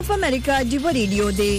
امریکا دی ریډیو دی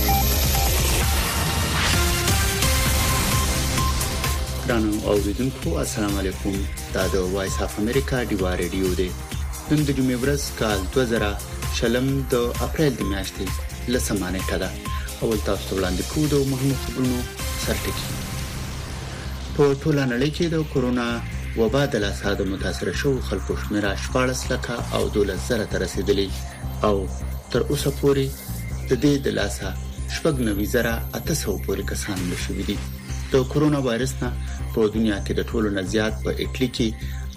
درنو اوریدونکو السلام علیکم دا د وایس اف امریکا دی ریډیو دی نن د جمعې ورځ کال 2000 د اپریل د میاشتې لسمه نیټه ده اول تاسو ته وړاندې کوو د مهمو خبرونو سرټکی په ټوله نړۍ کې د کورونا وبا د لاسه د متاثر شوو خلکو شمېر 14 لکه او 12,000 ته رسیدلی او تر اوسه پورې د دې د لاسه 9,800 پورې کسان مړه شوي دي د کورونا وایرس نه په دنیا کې د ټولو نه زیات په اټلی کې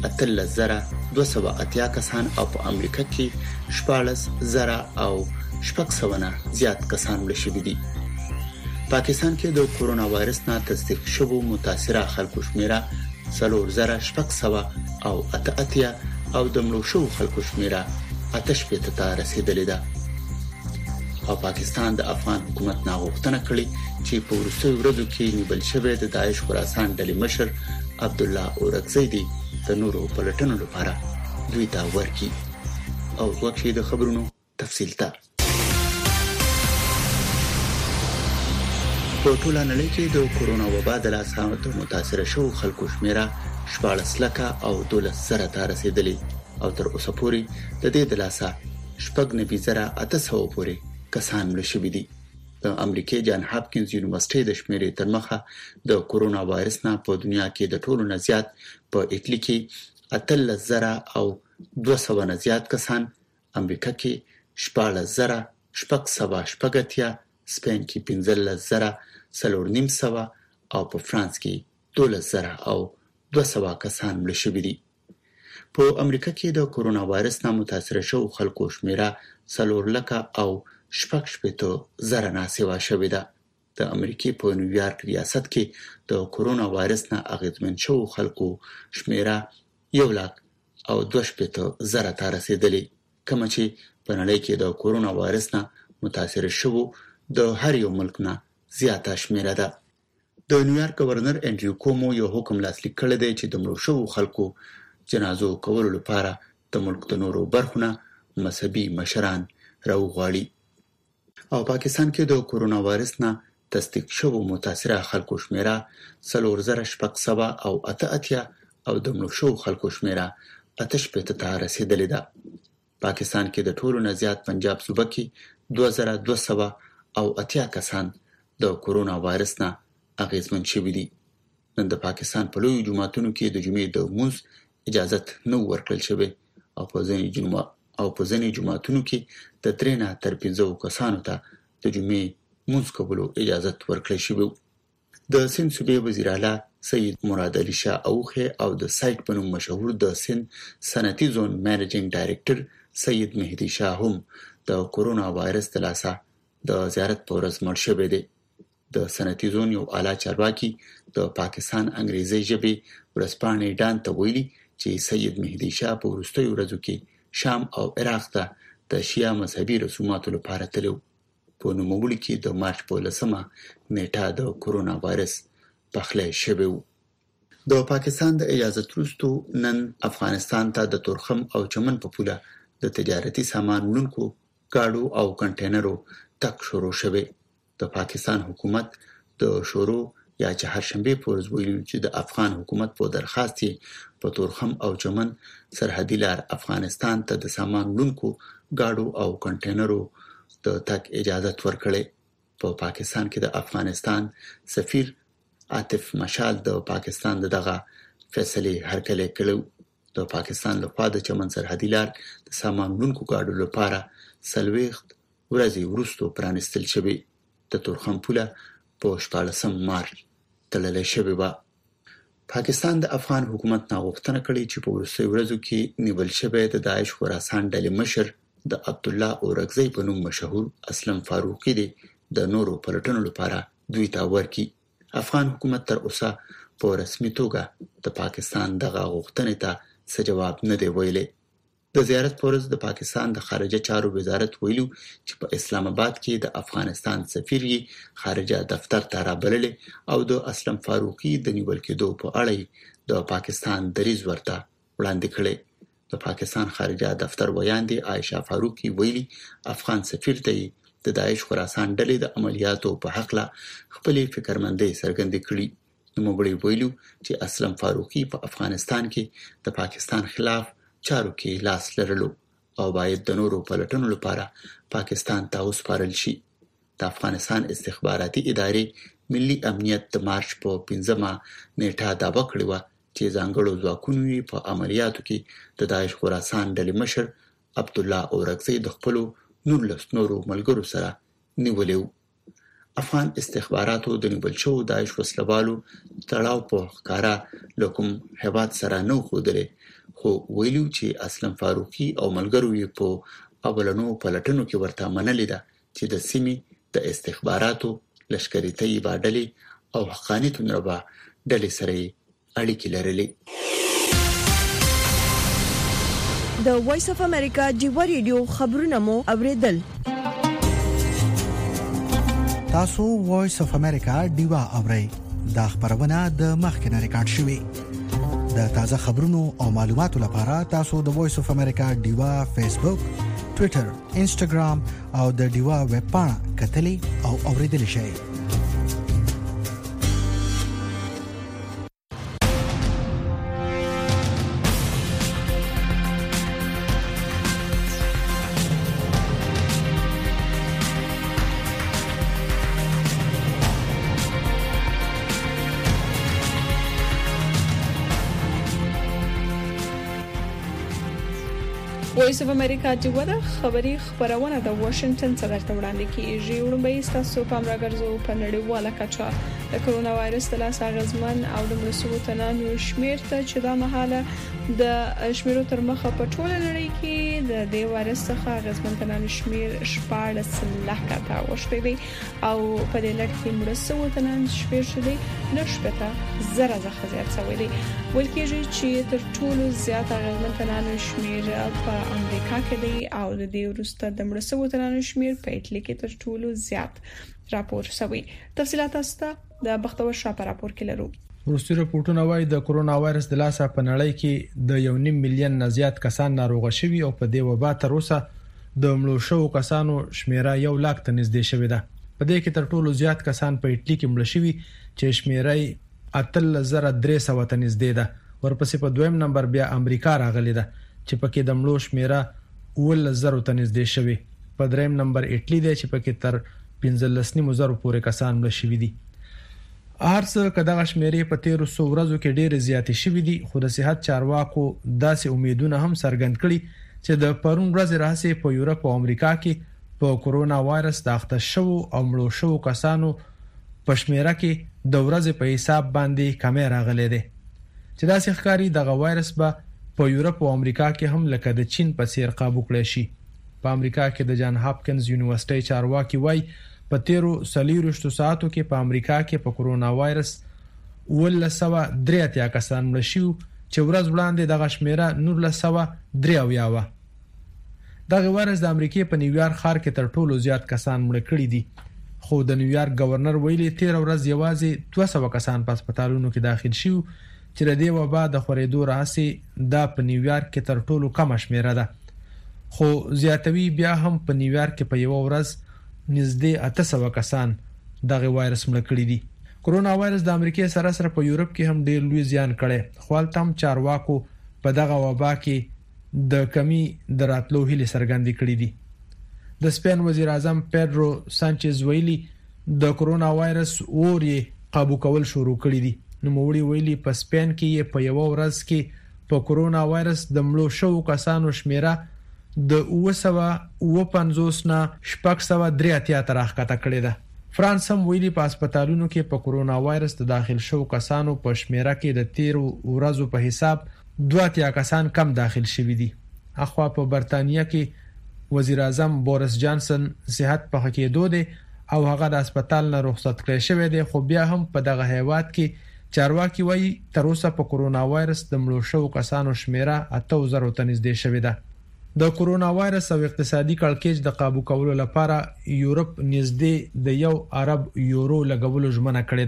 8,280 کسان او په امریکا کې 14,000 او 600 نه زیات کسان مړه شوي دي پاکستان کې د کورونا وایرس نه تصدیق شوو متاثره خلکو شمېر 4,600 او 88 او د مړو شوو خلکو شمېر 88 ته رسیدلی ده او پاکستان د افغان حکومت نه غوښتنه کړې چې په وروستیو ورځو کې نیول شوی د داعش خراسان ډلې مشر عبد الله اورکزی د نورو پلټنو لپاره دوی ته ورکړي او وکړي د خبرونو تفصیل ته په ټوله نړۍ کې د کورونا وبا د لاسه د متاثر شوو خلکو شمېر 14 لکه او 12,000 ته رسیدلی او تر اوسه پورې د دې د لاسه 9,800 پورې کسان مړه شوي دي د امریکای جان هاپکینز یونیورسيټي د شمیرې تر مخه د کورونا وایرس نه په دنیا کې د ټولو نه زیات په اټلی کې 8,200 نه زیات کسان امریکا کې 14,680 سپین کې 15,900 او په فرانس کې 12,200 کسان مړه شوي دي په امریکا کې د کورونا وایرس نه متاثر شوو خلکو شمېر 4 لکه او 6,000 نه سیوا شوې ده د امریکای په نیویارک ریاست کې د کورونا وایرس نه اغېزمن شوو خلکو شمېر 1,200,000 ته رسیدلی کوم چې په نړۍ کې د کورونا وایرس نه متاثر شوو د هر یو ملک نه زیاته شمېر ده د نیویارک گورنر انډریو کومو یو حکم لاسلیک کړی دی چې د مړو شوو خلکو جنازو کولو لپاره د ملک د نورو برخو نه مذهبي مشران راوغواړي او پاکستان کې د کورونا وایرس نه تصدیق شوو متاثره خلکو شمېر 4,600 او 88 او د مړو شوو خلکو شمېر 88 ته رسیدلی ده پاکستان کې د ټولو نه زیات پنجاب صوبه کې 2,200 او 80 کسان د کورونا وایرس نه اغېزمن شوي دي نن د پاکستان په لوی جماعتونو کې د جمعې د مونځ اجازه نه ورکړل شوې او په ځینې جماعتونو کې د 3 نه تر 15 کسانو ته د جمعې مونځ کولو اجازه ورکړل شوې د سند صوبې وزیر اعلی سید مراد علي شاه اوخه او د سایت په نوم مشهور د سند صنعتي زون منیجینګ ډایریکټر سید مهدي شاه هم د کورونا وایرس د لاسه د زیارت په ورځ مړ شوی دی د صنعتي زون یو اعلی چارواکي د پاکستان انګریزي ژبې ورځپاڼې ډان ته ویلي چې سید مهدي شاه په وروستیو ورځو کې شام او عراق ته د شیعه مذهبي رسوماتو لپاره تلو په نوموړي کې د مارچ په 10مه نیټه د کورونا وایرس پخلی شوی د پاکستان د اجازه وروسته نن افغانستان ته د تورخم او چمن په پوله د تجارتي سامان وړونکو گاډو او کنټینرو تک شروع شوه د پاکستان حکومت د شروع یا چهارشنبه په ورځ ویلي چې د افغان حکومت په درخواست په تورخم او چمن سرحدي لار افغانستان ته د سامان وړونکو گاډو او کنټینرو د تک اجازه ورکړي په پاکستان کې د افغانستان سفیر عاطف مشال د پاکستان دغه فیصله هرکلی کړو د پاکستان لخوا د چمن سرحدي لار د سامان وړونکو گاډو لپاره سلويخت ورځې وروسته پرانستل شوی د تورخم پوله په 14 مارچ تړل شوی و پاکستان د افغان حکومت نه غوښتنه کړې چې په وروستیو ورځو کې نیول شوی د داعش خراسان ډلې مشر د عبد الله اورکزی په نوم مشهور اسلم فاروقی د نورو پلټنو لپاره دوی ته ورکړي افغان حکومت تر اوسه په رسمي توګه د پاکستان دغه غوښتنې ته څه جواب نه دی ویلي د زیارت پورز د پاکستان د خارجه چارو وزارت ویلو چې په اسلام آباد کې د افغانستان سفیر خارجه دفتر ته رابللی او د اسلم فاروقی د نیول کېدو په اړه د پاکستان دریځ ورته وړاندې کړي د پاکستان خارجه دفتر ویاندې عائشہ فاروقی ویلي افغان سفیر ته د داعش خراسان ډلې د عملیاتو په حق لا خپل فکرمندۍ څرګندې کړې. نوموړي ویلو چې اسلم فاروقی په افغانستان کې د پاکستان خلاف چارو کې لاس لرلو او باید د نورو پلټنو لپاره پاکستان ته وسپارل شي. د افغانستان استخباراتي ادارې ملي امنیت د مارچ په 15مه نیټه دعوه کړې و چې ځانګړو ځواکونو په عملیاتو کې د داعش خراسان ډلې مشر عبد الله اورکزی د خپل 19 نورو ملګرو سره نیولیو. افغان استخباراتو د نیول شو داعش وسلوالو تړاو په ښکارا لکم هواد سره نو خوده خو ویلو چې اسلم فاروقی او ملګرو یې په اولنو پلټنو کې ورته منلې ده چې د سیمې د استخباراتو لشکري طیبه ډلې او حقاني تنربه ډلې سره اړیکې لرلې. د وایس اف امریکا جیو ریډیو خبرونه مو اوریدل. تاسو وایس اف امریکا ډیوا اورئ. دا خبرونه د مخکنه ریکارډ شوې. د تازه خبرونو او معلوماتو لپاره تاسو د وایس اف امریکا ډیوا فیسبوک، ټوئیټر، انسټاګرام او د ډیوا ویب پاڼه کتلي او اوریدل شئ. وایس اف امریکا جوړه خبری خبرونه د واشنگټن څخه وړاندې کیږي. وړاندې تاسو په امر غرزو په نړیواله کچه د کرونا وایرس د لاس اغزمن او د مرسو تنانو شمیر ته چې دا مهاله د شمیرو تر مخه په ټوله نړۍ کې د دې وایرس څخه اغزمن تنانو شمیر 14 لک ته وشوي او په دې لټ کې مرسو تنانو شمیر شوی نشپته زره ځخه زیات شوی دی. ولکه چې تر ټولو زیات اغزمن تنانو شمیر په امریکا کې دی او د دې وروسته د مرسو تنانو شمیر په ایټلی کې تر ټولو زیات راپور شوی. تفصیلات تاسو د بختور شاه په راپور کې لرو. وروستي راپورټونه وايي د کرونا وایرس د لاسه په نړۍ کې د 1.5 میلیون نه زیات کسان ناروغ شوي او په دې وبا تر اوسه د مړو شوو کسانو شمیره 1 لک ته نږدې شوې ده. په دې کې تر ټولو زیات کسان په ایټلی کې مړ شوي چې شمیره 8300 ته نږدې ده. ورپسې په دویم نمبر بیا امریکا راغلی ده چې پکې د مړو شمیره 10000 ته نږدې شوی. په دریم نمبر ایټلی دی چې پکې تر 15000 پورې کسان مړ شوي دي. هرڅه کداغه شمیرې په 1300 ورځو کې ډېر زیاتې شوي دي. خو د صحت چارواکو داسې امیدونه هم څرګند کړي چې د پرون ورځ راځي په یورپ او امریکا کې په کرونا وایرس د اخته شو او مړو شو کسانو په شمیره کې د ورځې په حساب باندې کمې راغلي دي چې داسې ښکاری دغه وایرس به په یورپ او امریکا کې هم لکه د چین په څیر قابو کړی شي. په امریکا کې د جان هاپکینز یونیورسيټي چارواکي وایي په 13 ساعتو کې په امریکا کې په کرونا وایرس 1983 کسان مړ شو چې ورځ وړاندې دغه شمیره 1993 و. دغه وایرس د امریکای په نیویارک ښار کې تر ټولو زیات کسان مړ کړي دي. خو د نیویارک گورنر ویلي 13 ورځ یوازې 200 کسان په هسپتالونو کې داخل شو چې د دې وبا د خورېدو راځي دا په نیویارک کې تر ټولو کم شمیره ده. خو زیاتوي بیا هم په نیویارک کې په یو ورځ نږدې 800 کسان دغه وایرس مړ کړي دي. کرونا وایرس د امریکای سره سره په یورپ کې هم ډېر لوی زیان کړي. خو تم چارواکو په دغه وبا کې د کمی دراتلو هلي څرګندې کړې دي. د سپین وزیر اعظم پیډرو سانچز ویلي د کرونا وایرس اوري قابو کول شروع کړی دي. نو موړي ویلي په سپین کې په یو ورځ کې په کرونا وایرس د مړو شوو کسانو شمیره د 950 نه 683 تر راښکته کړې ده. فرانس هم ویلي په هسپتالونو کې په کرونا وایرس د داخل شوو کسانو په شمیره کې د 13 ورځو په حساب 2 کسان کم داخل شوي دي. اخوا په برتانیا کې وزیر اعظم بوریس جانسن صحت په کېدو دي او هغه د هسپتال نه رخصت کړی شوی دی. خو بیا هم په دغه هیواد کې چارواکي وایي تر اوسه په کرونا وایرس د مړو شوو کسانو شمیره 8000 ته نږدې شوې ده. د کرونا وایرس او اقتصادي کړکېچ د قابو کولو لپاره یورپ نږدې د 1 ارب یورو لګولو ژمنه کړې ده.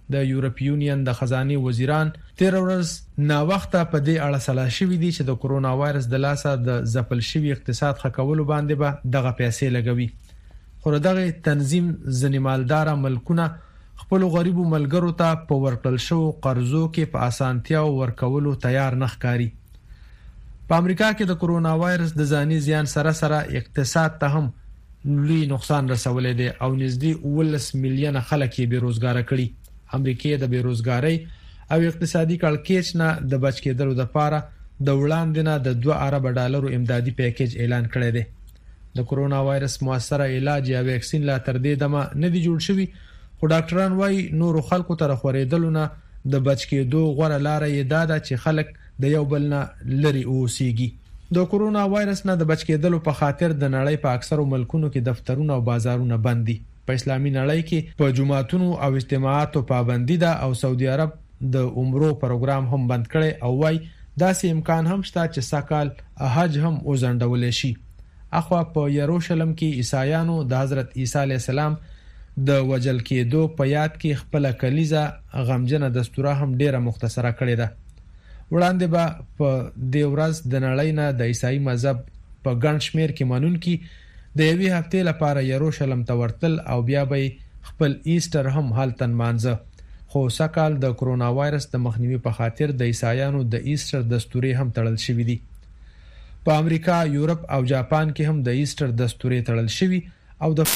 د یورپی یونین د خزانه وزیران 13 ورځ نا وخته په دې اړه سلا شوې دي چې د کورونا وایرس د لاسه د ځپل شوی اقتصاد خکولو باندې به دغه پیسې لګوي. خو دغه تنظیم ځنیمالدار ملکونه خپل غریبو ملګرو ته په ورکړل شو قرضو کې په اسانتیا ورکولو تیار نه ښکاري. په امریکا کې د کورونا وایرس د ځاني زیان سره اقتصاد ته هم لوی نقصان رسولې دي او نږدې 19 میلیونه خلک یې بیروزګار کړي. امریکا د بیروزګاری او اقتصادي کړکېچ نه د بچ کېدلو لپاره د وړاندې نه د 2 ارب ډالرو امدادي پیکیج اعلان کړی دی. د کورونا وایرس موثره علاج یا ویکسین لا تر دې دمه نه دی جوړ شوی، خو ډاکټران وايي نور خلکو تر خورېدلو نه د بچ کېدو غوړه لار یې دا چې خلک د یو بل نه لري اوسېږي. د کورونا وایرس نه د بچ کېدلو په خاطر د نړۍ په اکثرو ملکونو کې دفترونه او بازارونه بند دي. په اسلامي نړۍ کې په جمعاتونو او اجتماعاتو پابندي ده او سعودي عرب د عمرو پروګرام هم بند کړي او وايي داسې امکان هم شته چې ساکال حج هم وزندول شي. اخوا په یروشلم کې عیسایانو د حضرت عیسی علی السلام د وجل کېدو په یاد کې خپل کلیزه غمجنه دستوره هم ډیره مختصره کړې ده. وړاندې به په دې ورځ د نړۍ نه د عیسائی مذهب په ګڼ شمیر کې مانونکي د یوې هفتې لپاره یروشلم ته ورتل او بیا به خپل ایسټر هم هلته نمانځه. خو سکهال د کورونا وایرس د مخنیوي په خاطر د عیسایانو د ایسټر دستوري هم تړل شوې دي. په امریکا، یورپ او جاپان کې هم د ایسټر دستوري تړل شوی او د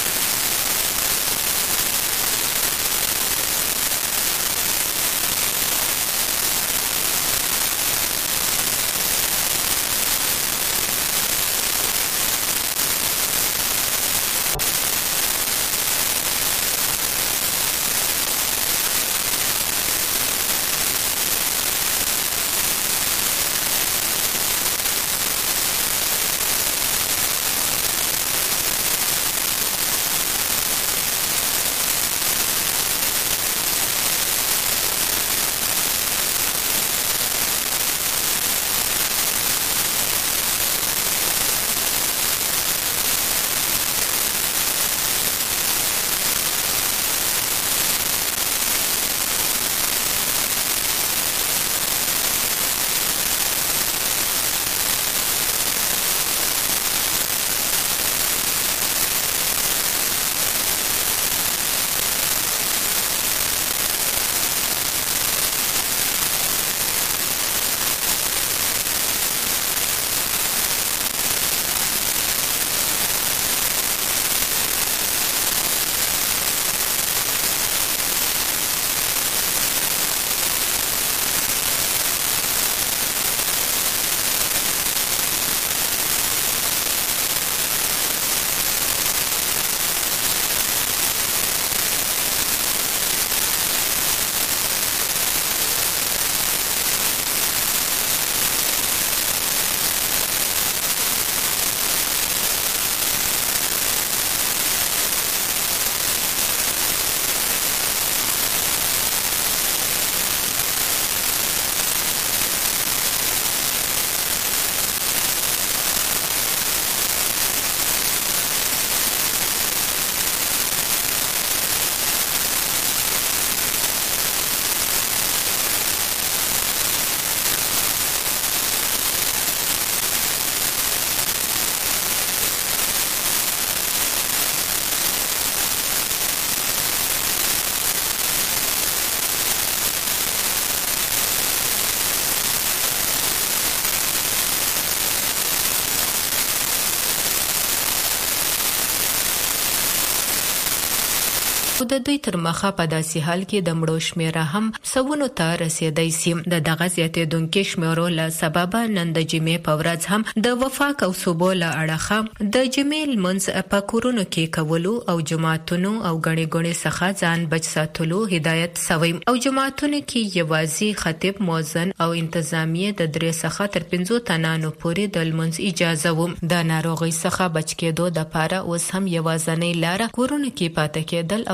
د دوی تر مخه په داسې حال کې د مړو شمیره هم سوونو ته رسیدای سي. د دغه زیاتېدونکو شمیرو له سببه نن د جمعې په ورځ هم د وفاق او صوبو له اړخه د جمعې لمونځ په کورونو کې کولو او جماعتونو او غړي څخه ځان بچ ساتلو هدایت شوی او جماعتونو کې یوازې خطیب، مؤذن او انتظامیه د 3 څخه تر 5 تنانو پورې د لمونځ اجازه و. د ناروغي څخه بچ کېدو د لپاره اوس هم یوازنۍ لار کورونو کې پاتې کېدل او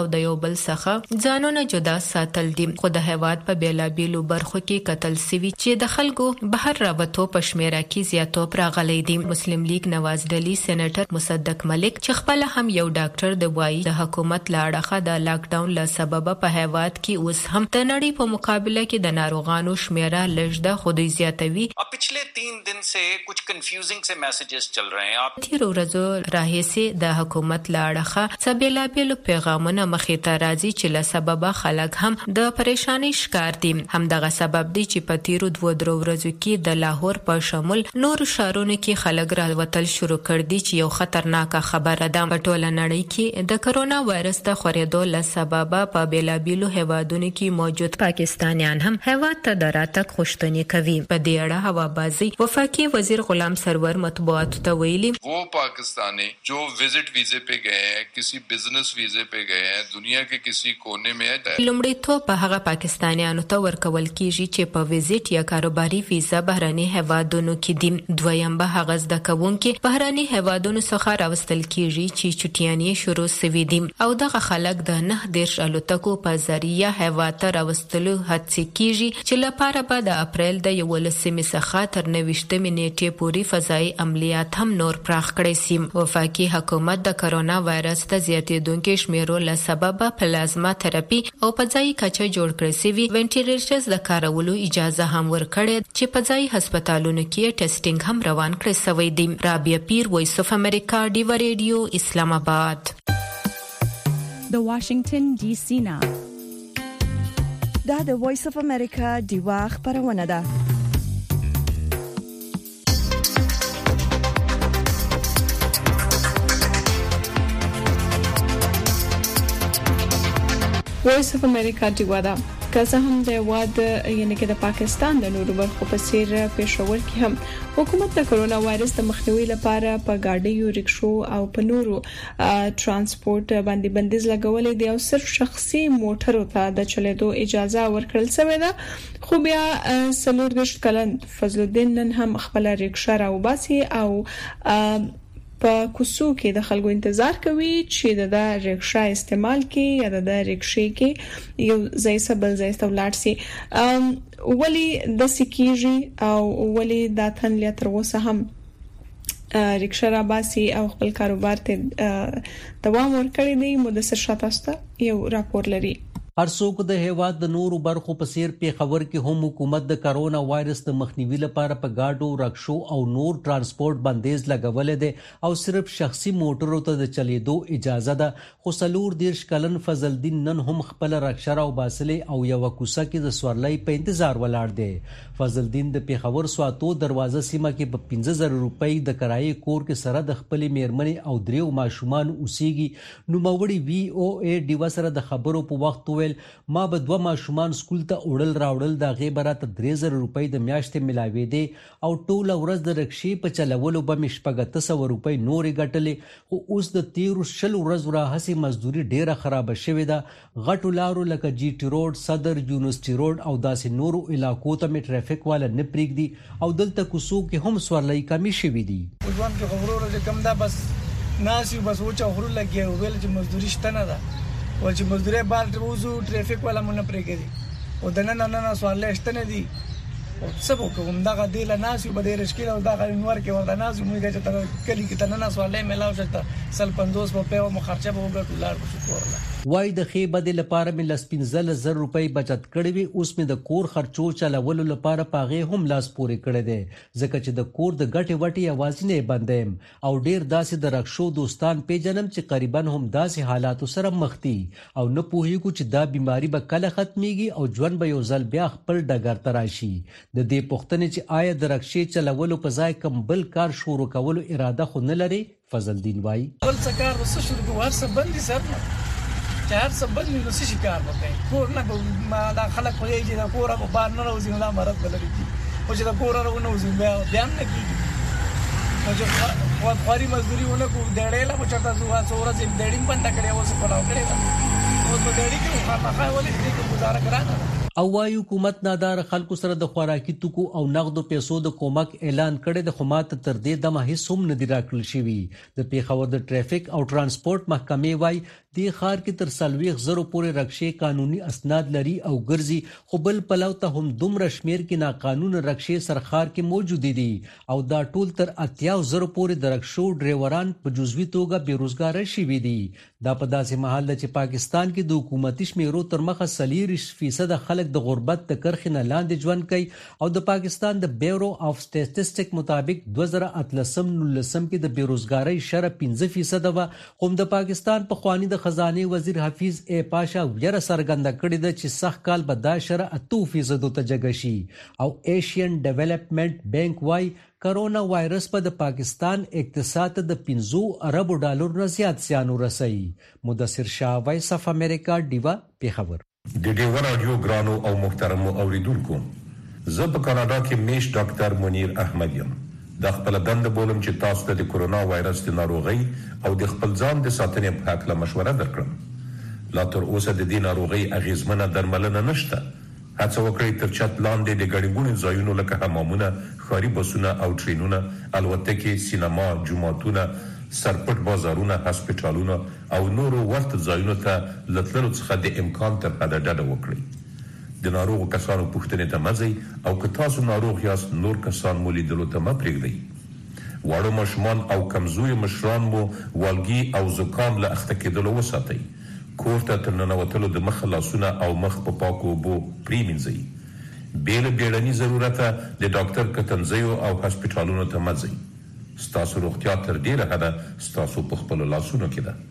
د یو بل څخه ځانونه جدا ساتل دي. خو د هیواد په بیلابیلو برخو کې قتل سوي چې د خلکو بهر راوتو په شمیره کې زیاتوب راغلی دی. مسلم لیگ نواز ډلی سېنیټر مصدق ملک چې خپل هم یو ډاکټر د وایي د حکومت لاړه د لاک ډاون له سبب په هیواد کې اوس هم د نړۍ په مقابله کې د ناروغانو شمیره لږ ده خو دوی زیاتوي. पिछले 3 दिन से कुछ कंफ्यूजिंग से मैसेजेस चल रहे हैं. تیر ورځو راهیسي د حکومت لاړه سبیلا بیل پیغامونه مخې ته راځي چې له سبب خلک هم د پریشانی شکار دي. هم دغه سبب دی چې په تیرو 2 ورځو کې د لاهور په شمول نور شهرونو کې خلک راوتل شروع کړ دي چې یو خطرناک خبره ده. په ټوله نړۍ کې د کرونا وایرس د خورېدو له سبب په بیلابیلو هیوادونو کې موجود پاکستانیان هم هیواد ته دراتک خوشتنی کوي. په دې اړه هوابازي وفاقي وزیر غلام سرور مطبوعات ته ویلي वो पाकिस्तानी जो विजिट वीजे पे गए हैं किसी बिजनेस वीजे पे गए हैं दुनिया के किसी कोने में है. لومړی ته په هغه پاکستانیانو ته ورکول کیږي چې په ویزټ یا کاروباري ویزا بهراني هیوادونو کې دي. دویم به هغه زده کوونکي بهراني هیوادونو څخه راوستل کیږي چې چټیانې شروع سوي دي او دغه خلک د 9 الوتکو په ذریعہ هیواد ته راوستلو هڅه کیږي چې لپاره به د اپریل د 11 څخه تر 29 نیټې پورې فضایي عملیات هم نور پراخ کړي سي. وفاقي حکومت د کرونا وایرس د زیاتېدونکو شمیرو له سبب پلازما تراپي او په ځای کچه جوړ کړی سي وینټیلیټرز د کارولو اجازه هم ورکړي چې په ځای هسپتالونو کې ټیسټینګ هم روان کړی سوی دی. رابعه پیر، وایس اف امریکا، ډیوا ریډیو، اسلام آباد. د واشنگټن ډي سي نه دا د وایس اف امریکا ډیوا خبرونه ده. وایس اف امریکا ډیوا ده. که هم د واد یعنی کې د پاکستان د نورو برخو په څیر پېښور کې هم حکومت د کرونا وایرس د مخنیوي لپاره په ګاډیو، رکشو او په نورو ترانسپورت باندې بندیز لګولې دی او صرف شخصي موټرو ته د چلېدو اجازه ورکړل شوې ده. خو بیا 40 کلن فضل الدین نن هم خپل رکشا راوباسي او په کوڅو کې د خلکو انتظار کوي چې د رکشا استعمال کې یا د رکشې کې یو ځای سبل ځای ستولار سي. ولی د سکیږي او ولی د تن لتر وسه هم رکشا را باسي او خپل کاروبار ته دوام ورکړي دی. مدثر شاتاسته یو راپور لري. هر څوک د هیواد د نورو برخو په څیر پیښور کې هم حکومت د کرونا وایرس د مخنیوي لپاره په گاډو، رکشو او نور ترانسپورت بندیز لګولې ده او صرف شخصي موټرو ته د چلیدو اجازه ده. خو 40 کلن فضل الدین نن هم خپل رکشا او باسلې او یو کوڅه کې د سورلۍ په انتظار ولاړ دی. فضل الدین د پیښور سواتو دروازه سیمه کې په 15000 روپۍ د کرایې کور کې سره د خپل میرمنې او دریو ماشومان اوسېږي. نو موړي وی او ای ډیوا سره د خبرو په وخت ما به 2 ماشومان سکول ته وړل راوړل د غیبرات 3000 روپۍ د میاشتې ملاوي دي او ټول ورځ د رکشې په چلولو به مشپګه روپۍ نورې ګټلې. خو اوس د 13 ورځې راهسي مزدوري ډیره خراب شوې ده. غټو لارو لکه جی ټی روډ، صدر یونیورسيټي روډ او داسې نورو علاقو ته می ټریفیک والا نه پریږدي او دلته کوڅو کې هم سورلۍ کمی شوې دي. ځوان کې خبرونه کم ده بس ناسي بس وچا خورو لګي ویل چې مزدوري شته نه ده او چې مزدوري بار روزو ټریفیک والا مونږ نه پرېږدي او د نن سوال شته نه دي او سبو کوم دا غدي له ناسي بده رشکې او دا غنور کې ورته ناسي موږ چې تر کلی کې تنه سوال ملاو شته سل 50 په مخارچه به وګټو لار شو کورلا وای د خې بده لپاره مې لس 15000 روپۍ بچت کړې وي. اوس مې د کور خرچو چلولو لپاره پاغه هم لاس پورې کړې ده ځکه چې د کور د ګټې وټي आवाज نه بندم او ډیر داسې د رښو دوستان پیژنم چې قریبا هم داسې حالاتو سره مخ دي او نه پوهیږي چې دا بيماري به کله ختميږي او ژوند به یو ځل بیا خپل ډګر تراشي. د دې پوښتنې چې آیا د رښې چلولو په ځای کوم بل کار شروع کولو اراده خو نه لري. فضل الدین وای ول څکار وسه شروع کوه څه بندي سر چار سبب نو څه شکار وکړي کور نه ما دا خلک په یی دا کور په بار نه راوځي نو مرض بلري او چې دا کور راوځي بیا هم نه کیږي او چې خوري مزدوري ونه کو ډېړې لا بچتا زوا سورز ډېړې بند کړي اوس په راو کړي او په ډېړې کې خامخا ولې دې گزاره کړه او وايي حکومت نادار خلکو سره د خوراکي توکو او نقدو پیسو د کومک اعلان کړي. د خدمات تر دې دمه هیڅ هم نه دی راکړل شوی. د پیښور د ټریفیک او ترانسپورت محکمې وايي د خار کې تر 40,000 پورې رکشې قانوني اسناد لري او ګرځي، خو بل پلو ته هم دومره شمیر کې ناقانونه رکشې سرخار کې موجود دي او دا ټول تر 80,000 پورې د رکشو ډرایوران په جزوي توګه بیروزګار شوي دي. دا په داسې مهال چې پاکستان کې د حکومتي شمیرو تر مخه 40% خلک د غربت د کرښې نه لاندې ژوند کوي او د پاکستان د بیورو اف سټیټسټک مطابق 2018-19 کې د بیروزګاری شرح 5% و. خو د پاکستان په خوانی د خزانه وزیر حفیظ ای پاشا ویره سرګند کړی د چې سخت کال به دا شرح 8% ته جګشي او ایشین ډیولپمنٹ بانک وايي کرونا وایرس په د پاکستان اقتصاد د 15 ارب ډالر نه زیات زیان ورسوي. مدثر شاه، وایس اف امریکا، ډیوا، پیښور. د ډیوا رادیو ګرانو او محترم اوریدونکو، زه په کاناډا کې میش ډاکټر منیر احمد یم. د خپل دند بولم چې تاسو ته د کورونا وایرس د ناروغي او د خپل ځان د ساتنې په اړه مشوره درکړم. لا تر اوسه د دې ناروغي اغیزمنه درملنه نشته. هڅه وکړئ تر چت لاندې د ګډوډو ځایونو لکه حمامونه، ښاري بسونه او ټرینونه، الوتکې، سینما، جوماتونه، سرپټ بازارونه، هسپتالونه او نورو ورته ځایونو ته لتلو څخه د امکان تر حده ډډه وکړئ. د ناروغ کسانو پوښتنې ته مزئ او که تاسو ناروغ یاست نور کسان مو لیدلو ته مه پرېږدئ. واړه ماشومان او کمزوري مشران مو والګي او زکام له اخته کېدلو وساتئ. کور ته تر ننوتلو د مخ لاسونه او مخ په پاکو اوبو پرېمینځئ. بې له بیړني ضرورته د ډاکټر کتنځیو او هسپتالونو ته مه ځئ. ستاسو روغتیا تر ډېره حده ستاسو په خپلو لاسونو کې ده.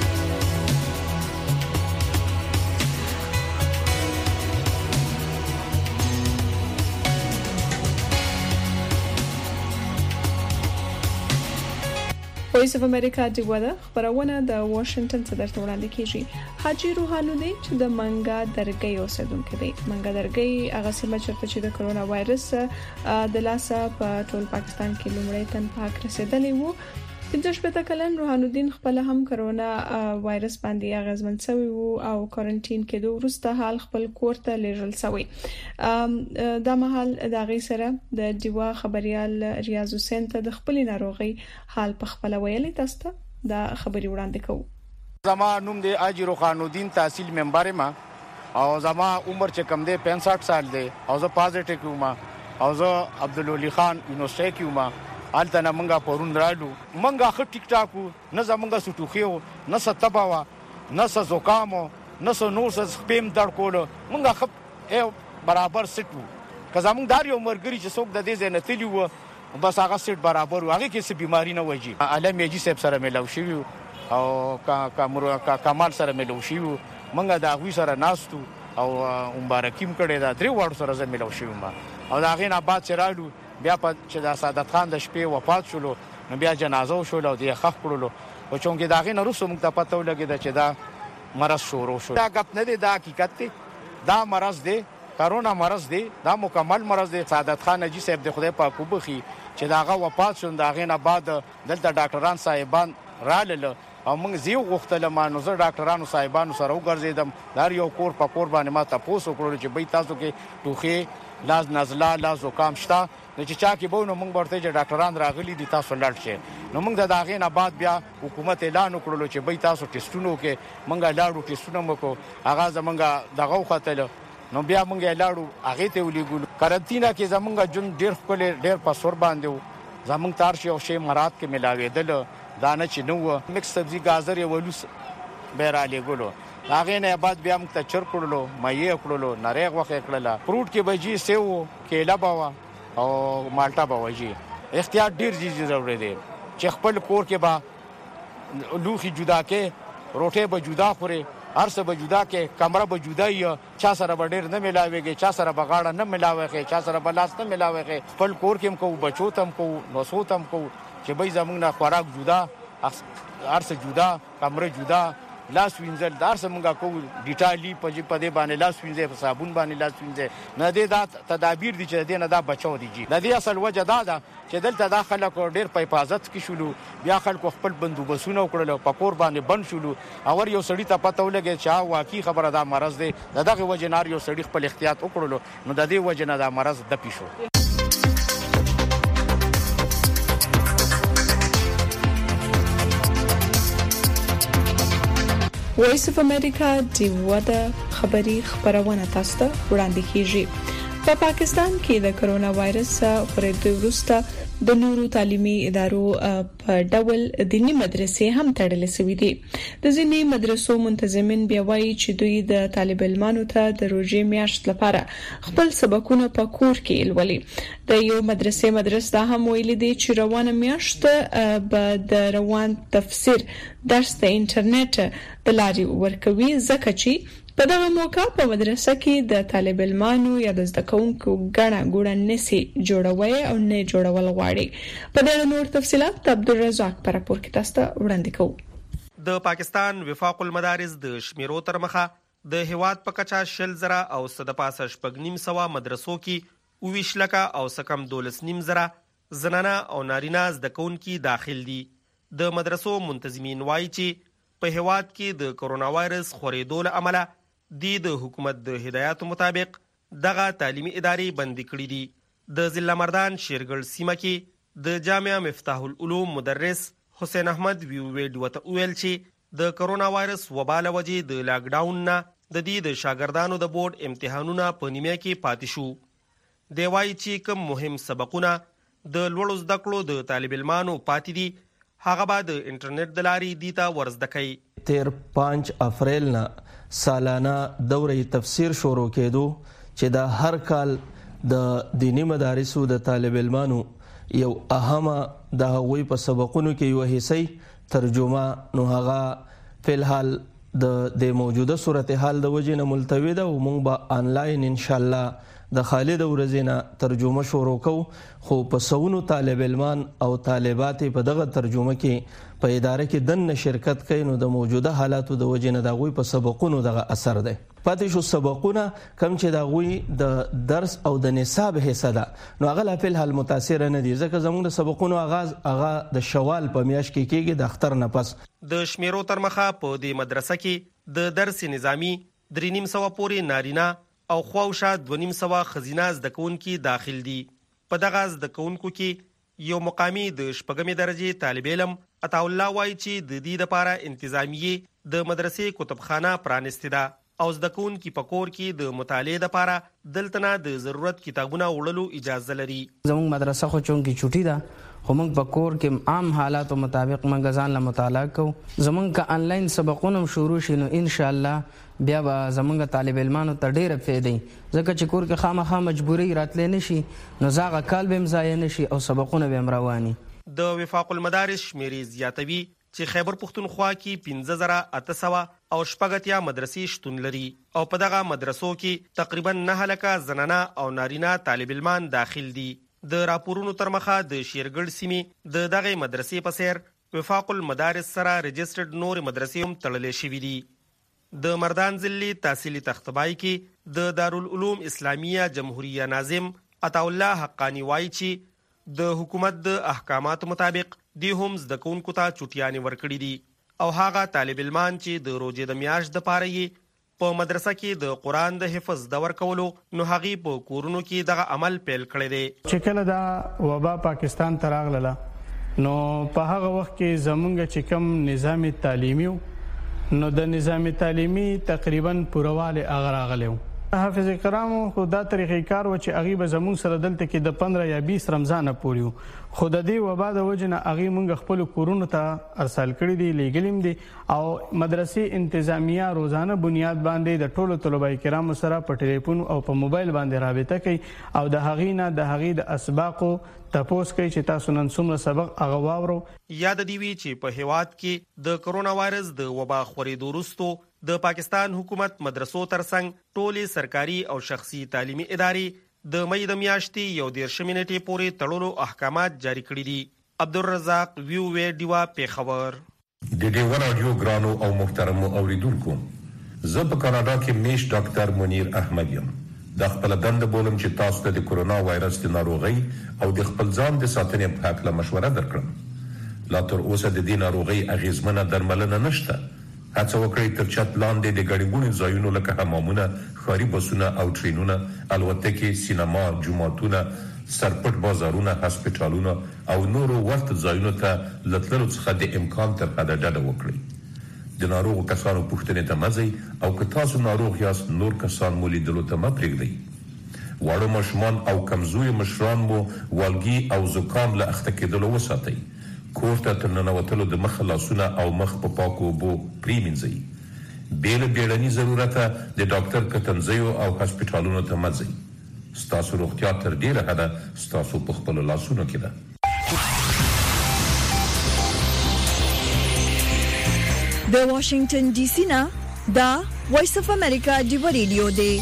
وایس اف امریکا ډیوا ده خبرونه د واشنگټن څخه درته وړاندې کیږي. حاجی روحانو دی چې د منګا درګي اوسیدونکو دی. منګا درګي هغه سیمه چې د کرونا وایرس د لاسه په ټول پاکستان کې لومړی تن پاک رسیدلی وو. 15 کلن روحان الدین خپل هم کرونا وایرس باندې اغیزمن شوی وو او کوارنټین کې دوه ورسته حال خپل کور ته لیږل شوی. دا مهال د غي سره د دیوا خبريال ریاض حسین ته د خپل ناروغي حال په خپل ویلې تاسو دا خبري وړاندې کوم. زما نوم دی حاجی روحان الدین، تحصیل منبر ما او زما عمر چې کم دی 65 سال دی او زه پازیټیو ما او زه عبدالولی خان یونیورسيټي کې ما. آلته نه منګه پرون رالو منګه خ ټیک ټاکو نه زمونږه سټوخیو نه ستباوا نه زوکامو نه نو سپیم در کولو منګه خ برابر سټو که زمونږ دار یو مرګري چې څوک د دې نه تلی وو بس هغه سټ برابر هغه کې څه بیماری نه وږي. علم یجی صاحب سره ملو شي او کمال سره ملو شي منګه دا غوي سره ناستو او مبارکیم کړي دا درې وړ سره ملو شي ما او دا غین آباد چرالو بیا په چې د سعادت خان د شپې وفات شولو نو بیا جنازه شولو د خخ کړلو او چونګې دا غي نو سم ته پته ولګی چې دا مرض شروع شو. دا غپ نه دی، دا حقیقت دی. دا مرض دی، کرونا مرض دی، دا مکمل مرض دی. سعادت خان جی صاحب د خدای پاک وبخي چې داغه وفات شون دا غي نه بعد دلته ډاکټران صاحبان رالل او موږ زیو غوښتل ما نو زه ډاکټرانو صاحبانو سره وګرځیدم. دا یو کور په کور باندې ما تاسو کړو چې به تاسو کې ټوخي لاز نزله لاز زکام شته نو چې چا کې به نو موږ ورته چې ډاکټران راغلي دي تاسو لړ شي. نو موږ د داغې نه بعد بیا حکومت اعلان وکړلو چې به تاسو ټیسټونو کې موږ لاړو ټیسټونو مکو هغه زمونږ دغه وختل نو بیا موږ لاړو هغه ته ولېګو. کارنټینا کې زمونږ جون ډېر خپل ډېر پاسور باندې زمونږ تار شي او شی مراد کې ملاوېدل دانه چې نو مکس سبزی گازر یې ولوس بیراله ګلو هغه نه بعد بیا موږ ته چر کړلو مې کړلو نریغ وخت کړل فروټ کې بجی سیو کېلا باوا او مالټا باوجی. احتیاط ډیر چیز ضروري دي چې خپل کور کې با لوخي جدا کې روټه به جدا خوري هر څه به جدا کې کمره به جدا یا چا سره به ډیر نه ملاويږي چا سره به غاړه نه ملاويږي چا سره به لاس نه ملاويږي. خپل کور کې هم کو بچو تم کو نوسو تم کو چې به زمونږ نه خوراک جدا هر څه جدا کمره جدا لاس وینځل دار سمګه کو ډیټالی په دې باندې لاس وینځي په صابون باندې لاس وینځي نه دې دا تدابیر دي چې دې نه دا بچو دي جی د دې اصل وجه دا ده چې دلته داخله کو ډیر په حفاظت کې شولو بیا خلکو خپل بندوبسونه وکړل په کور باندې بند شولو اور یو سړی ته پته ولګي چې واقعي خبره دا مرز دی دغه وجه نار یو سړی خپل احتیاط وکړلو نو د دې وجه نه دا مرز د پیښو. وایس اف امریکا د وده خبری خبرونه تاسو ته وړاندې کیږي. په پاکستان کې د کرونا وایرس خورېدو وروسته د نورو تعلیمي ادارو په ډول دینی مدرسې هم تړلې شوې دي. د ځینې مدرسو منتظمین بیا وایي چې دوی د طالب علمانو ته د روزي میاشت لپاره خپل سبقونه په کور کې لولي. د یو مدرسې دا هم ویلي دي چې روانه میاشت به د روان تفسیر درس د انټرنیټ د لارې ورکوي، ځکه چې په دغه موقع په مدرسه کې د طالب علمانو یا د زده کوونکو ګڼه ګوڼه نسی جوړوي او نه جوړول غواړي. په دغه نور تفصيلات عبدالرزاق پر راپور کې تاسو ته وړاندې کوو. د پاکستان وفاق المدارس د شمیرو تر مخه د هواد په کچا 0.0 او 1.5 مدرسو کې 20 او سکم 12.5 زنانه او نارینه زده کوونکي داخل دي. د مدرسو منتظمین وایي چې په هواد کې د کرونا وایرس خورېدو له امله د حکومت د هدایاتو مطابق دغه تعلیمي ادارې بندي کړې دي. د ضلع مردان شیرګل سیمه کې د جامعه مفتاح العلوم مدرس حسین احمد ویډیو ته ویل چې د کرونا وایرس وبا له وجې د لاک ډاون نه د شاګردانو د بورډ امتحانونه په نیمه کې پاتې شو. دی وایي چې کوم مهم سبقونه د لوړو زده کړو د طالب علمانو پاتې دي هغه به د انټرنیټ د لارې دیتا ورزده کوي. 5 اپریل نه سالانه دوره تفسیر شروع کېدو چې دا هر کال د دینی مدارسو د طالب علمانو یو اهمه د هغوی په سبقونو کې یو حصہ ترجمه نو هغه فلحال د موجوده صورتحال د وجې نه ملتوي ده او موږ به آنلاین ان شاء الله د خالد ورزینا ترجمه شروع کوو. خو په سونو طالب علمان او طالبات په دغه ترجمه کې په اداره کې دنه شرکت کوي نو د موجوده حالاتو د وجې نه د غوي په سبقونو دغه اثر ده. پاتې شو سبقونه کم چې د غوي د درس او د نصاب حصہ ده نو هغه لا فلحال متاثر نه دي ځکه زموږ د سبقونو آغاز هغه د شوال په میاشت کې کېږي د اختر نه پس. د شمیرو تر مخه په دې مدرسه کې د درس نظامی 350 پورې نارینه او خواوشا 250 خزینه زده کوونکي داخل دي. په دغه زده کوونکو کې یو مقامی د شپږمې درجه طالب علم عطا الله وایي چې د دې لپاره انتظامیه د مدرسې کتابخانه پرانسته ده او زده کوونکي په کور کې د مطالعې لپاره دلته نه د ضرورت کتابونه وړلو اجازه لري. زموږ مدرسه خو چونکی چټي ده خو موږ په کور کې عام حالاتو مطابق موږ ځان له مطالعه کوو. زموږ کا انلاین سبقونه شروع شي نو ان شاء الله بیا به زموږ طالب علمانو ته ډېر فائدې ځکه چې کور کې خامخا مجبوري راتلې نشي نو زاغه کال به مزای نشي او سبقونه به رواني. د وفاق المدارس شمیرې زیاتوي چې خیبر پختونخوا کې 15800 او شپږتیا مدرسې شتون لري او په دغه مدرسو کې تقریبا 9 زنانه او نارینه طالب علمان داخل دي. د راپورونو تر مخه د شیرګل سیمې د دغه مدرسې په سیر وفاق المدارس سره رجسټرډ نور مدرسې هم تړلې شوې دي. د مردان ضلع تحصیلي تختبای کې د دارالعلوم اسلامیه جمهوریه ناظم عطا الله حقانی وایي چې د حکومت د احکاماتو مطابق دی هم زده کوونکو ته چټیانې ورکړي دي او هغه طالب علمان چې د روزې د میاشت د پاره یې په مدرسه کې د قران د حفظ د ورکولو نو هغه په کورونو کې دغه عمل پیل کړی دی. چې کله دا وبا پاکستان ته راغله نو په هغه وخت کې زمونږ چې کوم نظام تعلیمي نو د نظام تعلیمي تقریبا پرواله اغراغلو حافظ کرامو خو دا طریقې کار و چې اغي به زمون سره دلته کې د 15 یا 20 رمضان پورې خو د دې وبا د وجنه اغي مونږ خپل کورونو ته ارسال کړی دی لګلیم دي او مدرسې انتظامیه روزانه بنیاد باندې د ټولو طلبه کرامو سره په ټلیفون او په موبایل باندې رابطه کوي او د هغې نه د هغې د اسباقو تاسو کوي چې تاسو نن څومره سبق هغه واورو. یاد دی وی چې په هیواد کې د کرونا وایرس د وبا خورېدو وروسته د پاکستان حکومت مدرسو ترڅنګ ټولې سرکاري او شخصي تعلیمي ادارې د مې د میاشتې 11 نیټې پورې تړلو احکامات جاری کړي دي. عبدالرزاق ویډیو پیښور. د ډیو رادیو ګرانو او محترمو اوریدونکو زه په کاناډا کې میش ډاکټر منیر احمد یم. د خپل دند بولم چې تاسو ته د کرونا وایرس د ناروغي او د خپل ځان د ساتنې په اړه مشوره درکړم. لا تر اوسه د دې ناروغي اغیزمنه درملنه نشته. هڅه وکړئ تر چت لاندې د ګډوډو ځایونو لکه حمامونه، ښاري بسونه او ټرینونه، الوتکې، سینما، جوماتونه، سرپټ بازارونه، هسپټالونه او نورو ورته ځایونو ته لټلو څخه د امکان تر حده ډډه وکړئ. د ناروغ کسانو پوښتنې ته مزي او که تاسو ناروغ یاست نور کسان مو لیدلو ته مه پرېږدئ. واړه ماشومان او کمزوري مشران مو والګي او زکام له اخته کېدلو وساتئ. کور ته تر ننوتلو د مخ لاسونه او مخ په پاکو اوبو پرېمینځئ. بیل بیړني ضرورت د ډاکټر کتنځیو او هسپټالونو ته مزي. ستاسو روغتیا تر ډیره حده ستاسو په خپل لاسونو کې ده. د واشنگټن ډي سي نه دا وایس اف امریکا ډیو ریډیو دی.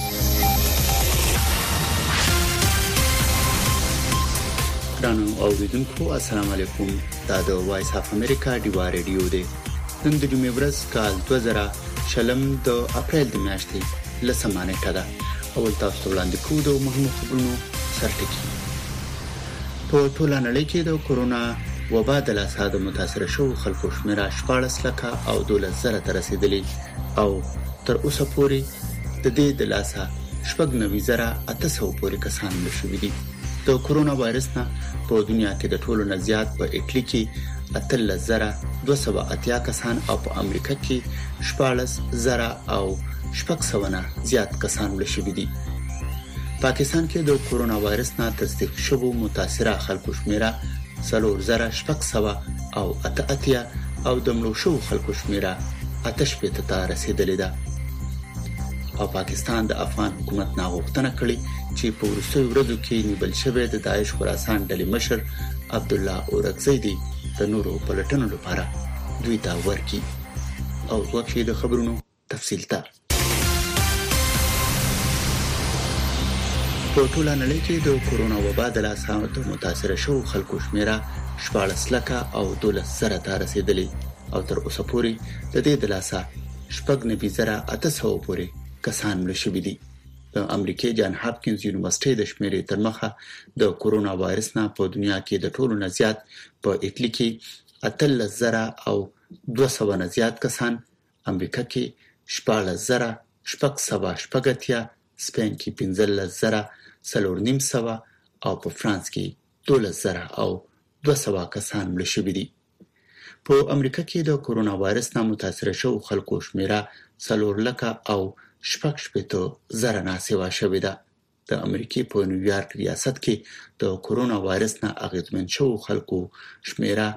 درنو اوریدونکو السلام علیکم. دا د وایس اف امریکا ډیو ریډیو دی. نن د جمعې ورځ کال 2000 د اپریل د میاشتې لسمه نیټه ده. اول تاسو ته وړاندې کوو د مهمو خبرونو سرټکي. په ټوله نړۍ کې د کورونا وبا د لاسه د متاثر شوو خلکو شمېر 14 لکه او 12,000 ته رسیدلی او تر اوسه پورې د دې د لاسه 96,800 پورې کسان مړ شوي دي. د کورونا وایرس نه په دنیا کې د ټولو نه زیات په اټلی کې 13,280 کسان او په امریکا کې 14,000 او 600 نه زیات کسان مړ شوي دي. پاکستان کې د کورونا وایرس نه تصدیق شوو متاثره خلکو شمېره 4,600 او 88 او د مړو شوو خلکو شمېره 88 ته رسیدلې ده. او پاکستان د افغان حکومت نه غوښتنه کړې چې په وروستیو ورځو کې نیول شوی د داعش خراسان ډلې مشر عبد الله اورکزی د نورو پلټنو لپاره دوی ته ورکی. او وکړي د خبرونو تفصیل ته. په ټوله نړۍ کې د کورونا وبا د لاسه د متاثر شوو خلکو شمېره 14 لکه او 12,000 ته رسیدلی او تر اوسه پورې د دې د لاسه 96,800 پورې کسان مړ شوي دي. د امریکای جان هاپکینز یونیورسيټي د شمیرې تر مخه د کورونا وایرس نه په دنیا کې د ټولو نه زیات په اټلی کې 13,000 او 200 نه زیات کسان، امریکا کې 14,680، سپین کې 15,490 او په فرانس کې 12,000 او 200 کسان مړ شوي دي. په امریکا کې د کورونا وایرس نه متاثر شوو خلکو شمیره 4 لکه او 6,000 نه سیوا شوې ده. د امریکای په نیویارک ریاست کې د کورونا وایرس نه اغېزمن شوو خلکو شمیره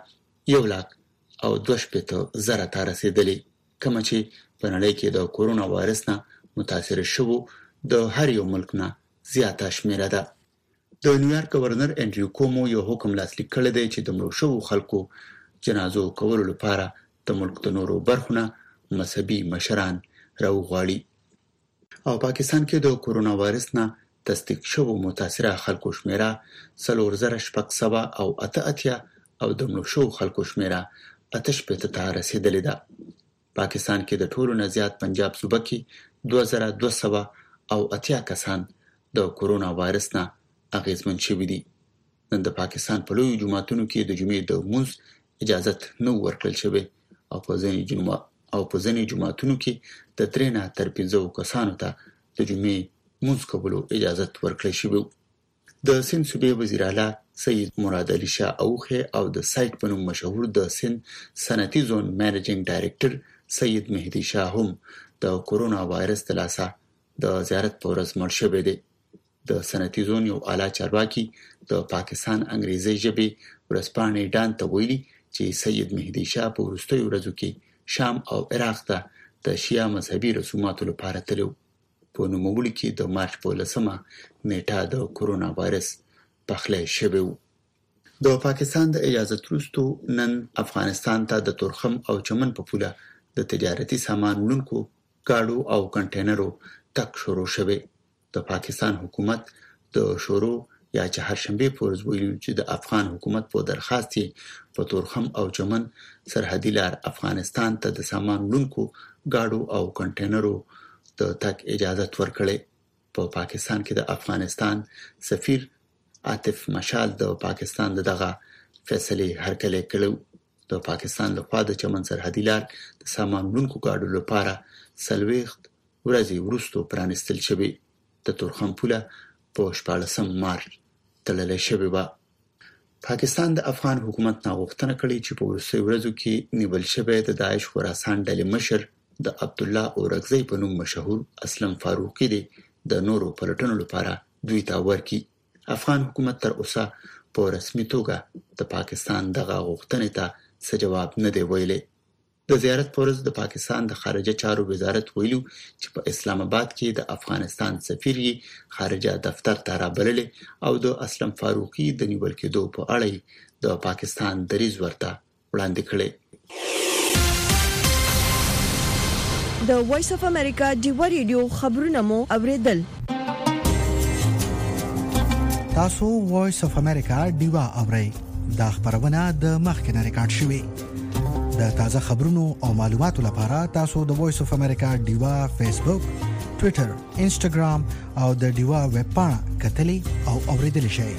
1,02,000 ته رسیدلې، کومه چې په نړۍ کې د کورونا وایرس نه متاثر شوو د هر یو ملک نه زیاته شمیره ده. د نیویارک گورنر انډریو کومو یو حکم لاسلیک کړی دی چې د مړو شوو خلکو جنازو کولو لپاره د ملک د نورو برخو نه مذهبي مشران راوغواړي. او پاکستان کې د کورونا وایرس نه تصدیق شوو متاثره خلکو شمیره 4,600 او 88 او د مړو شوو خلکو شمیره 88 ته رسیدلې ده. پاکستان کې د ټولو نه زیات پنجاب صوبه کې 2,200 او 80 کسان د کورونا وایرس نه اغېزمن شوي دي. نن د پاکستان په لویو جوماتونو کې د جمعې د لمونځ اجازه نه ورکړل شوې او په ځینې جوماتونو کې د 3 نه تر 15 کسانو ته د جمعې لمونځ کولو اجازه ورکړل شوې. د سند صوبې وزیر اعلی سید مراد علي شاه اوخه او د سایت په نوم مشهور د سند صنعتي زون منیجینګ ډایریکټر سید مهدي شاه هم د کورونا وایرس د لاسه د زیارت په ورځ مړ شوی دی. د صنعتي زون یو اعلی چارواکي د پاکستان انګریزي ژبې ورځپاڼې ډان ته ویلي چې سید مهدي شاه په وروستیو ورځو کې شام او عراق ته د شیعه مذهبي رسوماتو لپاره تلو. په نوموړي کې د مارچ په 10مه نیټه د کورونا وایرس پخلی شوی و. د پاکستان د اجازه وروسته نن افغانستان ته د تورخم او چمن په پوله د تجارتي سامان وړونکو گاډو او کنټینرو تک شروع شوی. د پاکستان حکومت د شروع یا چهارشنبه په ورځ ویلي چې د افغان حکومت په درخواست په تورخم او چمن سرحدي لار افغانستان ته د سامان وړونکو گاډو او کنټینرو د تک اجازه ورکړي. په پاکستان کې د افغانستان سفیر عاطف مشال د پاکستان دغه فیصله هرکلی کړو. د پاکستان لخوا د چمن سرحدي لار د سامان وړونکو گاډو لپاره 40 ورځې وروسته پرانستل شوی. د تورخم پوله په 14 مارچ تړل شوی و. پاکستان د افغان حکومت نه غوښتنه کړې چې په وروستیو ورځو کې نیول شوی د داعش خراسان ډلې مشر د عبد الله اورکزی په نوم مشهور اسلم فاروقي دی د نورو پلټنو لپاره دوی ته ورکی. افغان حکومت تر اوسه په رسمي توګه د پاکستان دغه غوښتنې ته څه جواب نه دی ویلي. د زیارت پر ورځ د پاکستان د خارجه چارو وزارت ویلو چې په اسلام آباد کې د افغانستان سفیر یې خارجه دفتر ته رابللې او د اسلم فاروقي د نیول کېدو په اړه د پاکستان دریځ ورته وړاندې کړی. د وایس اف امریکا ډیوا ریډیو خبرونه مو اوریدل. تاسو وایس اف امریکا ډیوا اورئ. دا خبرونه د مخکنه ریکارډ شوې. د تازه خبرونو او معلوماتو لپاره تاسو د وایس اف امریکا ډیوا فیسبوک، ټوئیټر، انسټاګرام او د ډیوا ویب پاڼه کتلي او اوریدل شئ.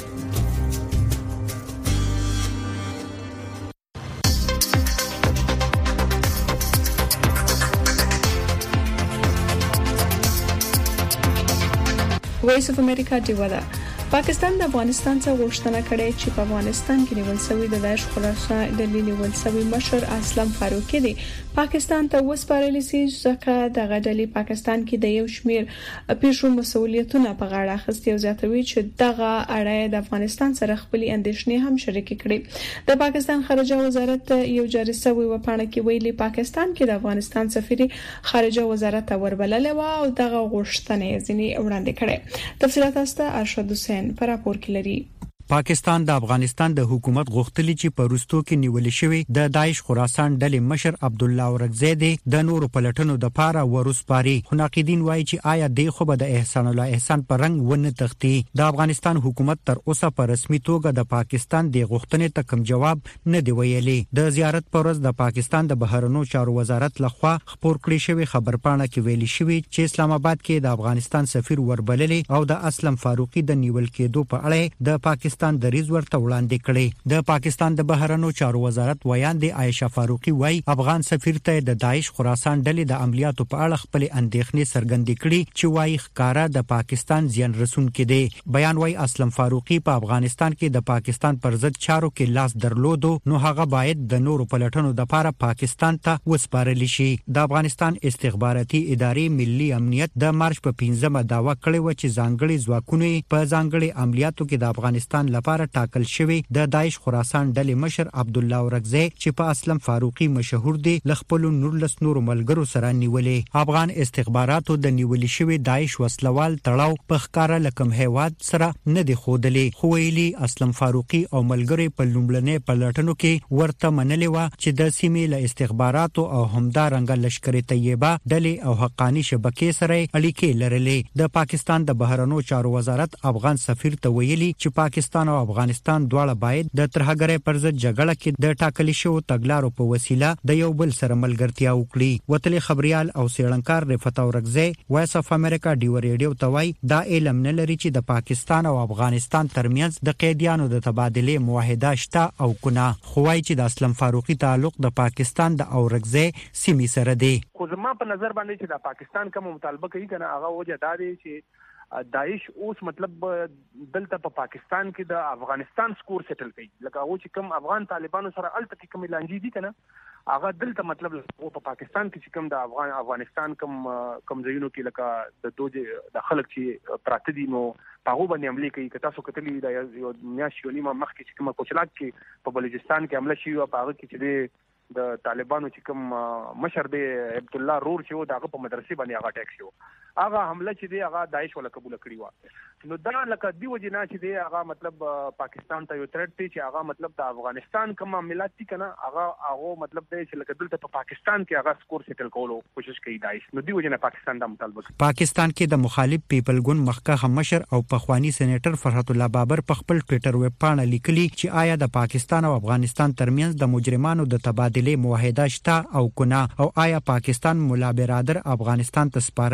وایس اف امریکا ډیوا پاکستان د افغانستان څخه غوښتنه کړې چې په افغانستان کې نیول شوی د داعش خراسان ډلې نیول شوی مشر اسلم فاروقي دی پاکستان ته وسپارل شي ځکه د غډلې پاکستان کې د یو شمیر پیښو مسؤلیتونه په غاړه اخیستي او زیاتوي چې دغه اړه د افغانستان سره خپل اندېښنې هم شریک کړي. د پاکستان خارجه وزارت یو جاري شوی وپاڼه کې ویلي پاکستان کې د افغانستان سفیر خارجه وزارت وربلل او دغه غوښتنې ځینې وړاندې کړي. تفصیلات است ارشد حسین پر راپور کې لري. پاکستان د افغانستان د حکومت غوښتلې چې په روستو کې نیول شوی د داعش خراسان ډلې مشر عبد الله اورکزی د نورو پلټنو د پاره ورسپاري. خو ناقدین وایي چې آیا د خو به د احسان الله احسان پر رنګ ونه تختی. د افغانستان حکومت تر اوسه په رسمي توګه د پاکستان د غوښتنې ته کوم جواب نه دی ویلي. د زیارت پر ورځ د پاکستان د بهرنیو چارو وزارت لخوا خبر کړی شوی خبرپاڼه کې ویلي شوی چې اسلام آباد کې د افغانستان سفیر وربللې او د اسلم فاروقي د نیول کېدو په اړه د پاکستان دریځ ورته وړاندې کړي. د پاکستان د بهرنیو چارو وزارت ویاند عائشه فاروقي وایي افغان سفیر ته د داعش خراسان ډلې د عملیاتو په اړه خپل اندېښنې څرګندې کړي چې وایي ښکارا د پاکستان زیان رسونکي دي. بیان وایي اسلم فاروقي په افغانستان کې د پاکستان پر ضد چارو کې لاس درلودو نو هغه باید د نورو پلټنو د لپاره پاکستان ته وسپارل شي. د افغانستان استخباراتي ادارې ملي امنیت د مارچ په 15مه داوا کړې و چې ځانګړي ځواکونه په ځانګړي عملیاتو کې د افغانستان لپاره ټاکل شوی د داعش خراسان ډلې مشر عبد الله اورکزی چې په اسلم فاروقي مشهور دی لخپل نورو ملګرو سره نیولې. افغان استخباراتو د نیولې شوی داعش وسلوال تړاو په ښکارا لکم هیواد سره نه دی خودلې. خو ویلي اسلم فاروقي او ملګری په لومړنۍ پلټنو کې ورته منلې و چې د سیمې له استخباراتو او همدارنګه لشکر طیبه ډلې او حقانی شبکې سره اړیکې لرلې. د پاکستان د بهرنیو چارو وزارت افغان سفیر ته ویلي چې پاکستان او افغانستان دواړه باید د ترهګرۍ پر ضد جګړه کې د ټاکلي شو تګلارو په وسیله د یو بل سره ملګرتیا وکړي. وتلي خبريال او سیړنکار رفعت اورکزی وایس اف امریکا ډیو ریډیو ته وایي دا علم نه لري چې د پاکستان او افغانستان ترمنځ د قیدیانو د تبادله معاهده شته او کنه. خو وایي چې د اسلم فاروقي تعلق د پاکستان د اورکزی سیمې سره دی. خو زما په نظر باندې چې د پاکستان کوم مطالبه کوي کنه هغه وجه دا دی چې داعش اوس مطلب دلته په پاکستان کې د افغانستان سکور سیټل کړي لکه هغه چې کوم افغان طالبانو سره الته کې کوم لانجې دي کنه هغه دلته مطلب او په پاکستان کې چې کوم د افغانستان کوم ځایونو کې لکه د دوج د خلک چې پراته دي نو هغه باندې عملي کوي که تاسو کتلی د یو میاشتې نیمه مخکې چې کوم کوچلاک کې په بلوچستان کې حمله شوی او هغه کې چې د طالبانو چې کوم مشر دی عبد الله رور چې و دغه په مدرسې باندې هغه اٹیک شو هغه حمله چې دی هغه داعش ولا قبول کړی و نو دا لکه دی وجنا چې دی هغه مطلب پاکستان ته یو ترټ دی چې هغه مطلب د افغانستان کوم معاملات دي کنه هغه مطلب دی چې لکه دلته په پاکستان کې هغه سکور سیټل کولو کوشش کوي داعش نو دی وجنا پاکستان د مطالبه پاکستان کې د مخالف پیپل ګوند مخکښ مشر او پخوانی سېنیټر فرحت الله بابر په خپل ټوئیټر ویب پاڼه لیکلي چې آیا د پاکستان او افغانستان ترمنځ د مجرمانو د تبادله معاهده او کنا او آیا پاکستان مولا برادر افغانستان ته سپارلې وو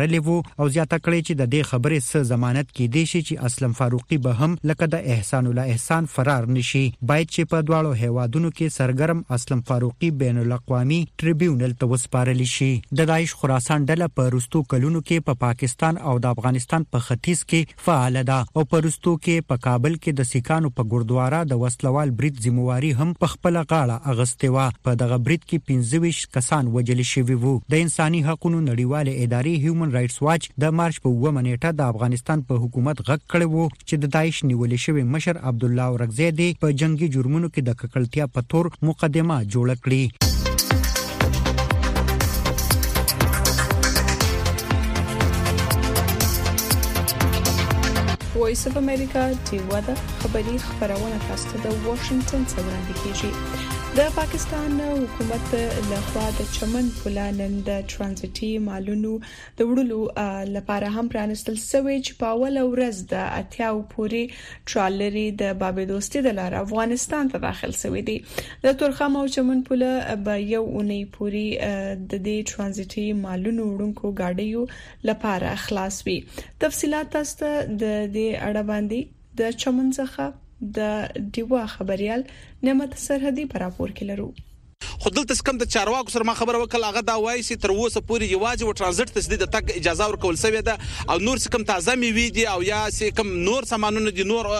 او زیاته کړې چې د دې خبرې څه ضمانت کېدی شي چې اسلم فاروقي به هم لکه د احسان الله احسان فرار نشي. باید چې په دواړو هیوادونو کې سرګرم اسلم فاروقي بین الاقوامي ټریبیونل ته وسپارل شي. د داعش خراسان ډله په رستو کلونو کې په پاکستان او د افغانستان په ختیځ کې فعال ده او په رستو کې په کابل کې د سیکانو په ګردواره د وسلوال برید ذمہواری هم په خپل غاړه اغستې و. په دغه برید کې 25 کسان وژل شوي وو. د انساني حقوقو نړیواله ادارې هیومن رائټس واچ د مارچ په 9 نیټه د افغانستان په حکومت غږ کړی وو چې د داعش نیولې شوی مشر عبدالله اورغزی په جنگي جرمونو کې د ککړتیا په تور مقدمه جوړ کړي. وایس اف امریکا ټیوا د خبري خبرونه تاسو ته د واشنگټن څخه وړاندې کیږي. د پاکستان حکومت لخوا د چمن پلان د ترانزیتي مالونو د وړلو لپاره هم پرانستل شوی چې په اول ورځ د اتیاو پوري ټرالري د بابدوستي د لار افغانستان ته داخل شوی دی. د تورخم او چمن پل به یو اونۍ پوري د دې ترانزیتي مالونو وړونکو گاډیو لپاره خلاص وي. تفصيلات تاسو د دې اړه باندې د چمن څخه د دیوا خبريال نعمت سرحدي پر راپور کې لرو. خو دلته کم د چارواکو سره ما خبره وکړه هغه دا وایي چې تر اوسه پورې یوازې و ترانزیت ته د تک اجازه ورکول شوې ده او نور څه کم تازه میوي دي او یا څه کم نور سامانونه دي نور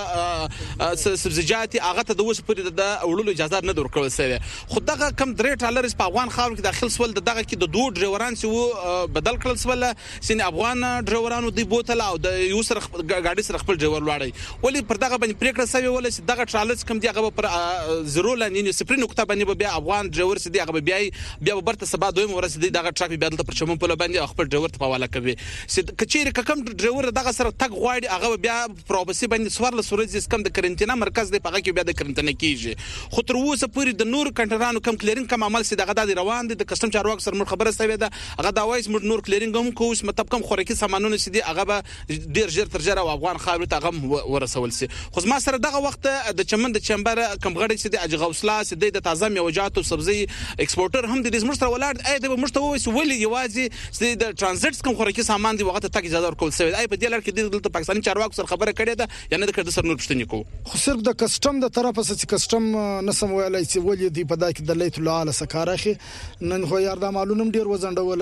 سبزیجات هغه ته د اوسه پورې د وړلو اجازه نه ورکول شوې. خو دغه کم درې ټالرز په افغان خاور کې داخل سول دغه کې د دوه ډرایوران چې بدل کړل سول سین افغان ډرایورانو دی بوتل او د یو سره ګاډي سره خپل ډرایور لاړی ولی پر دغه باندې پریکړه شوې ول چې دغه ټالرز کم دی هغه پر زیرو لاندې سپرین نقطه باندې بیا افغان ډرایور سدي هغه بیا برته سبا دویم ورځ دی دغه ټرک بیا دلته پر چمن په باندې خپل ډرایور ته حواله کوي. کچېر کم ډرایور دغه سره تک غواړي هغه بیا پروبسي باندې سوارل سورې کم د کرنټینا مرکز دی پغه کې بیا د کرنټینا کیږي. خو تر اوسه پورې د نور کنټرانو کم کلینګ کم عمل سي دغه د روان دي د کسٹم چارواکو سره خبره شوې ده هغه دا وایي موږ نور کلینګ هم کوو مطلب کم خوراکي سامانونه سي دي هغه به ډیر ژر تر ژره افغان خاور ته غو ورسول سي. خو ما سره دغه وخت د چمن د چمبر کم غړي سي د اجغوسلا سي د تازه میوجات او سبزي ایکسپورټر هم د دې مشتر ولر اې د مشتر وولي یوازې د ترانزیت کوم خوراکي سامان دی وخت تک اجازه ورکول شوی دی. په دې لړ کې د پاکستاني چارواکو سره خبره کړې ده یعنی د کډ سر نور پښتني کو خو صرف د کسٹم د طرفه چې کسٹم نسم ویلای چې ولې دی په دای کې د لیت الله سکارخي نن خو یار د معلومم ډیر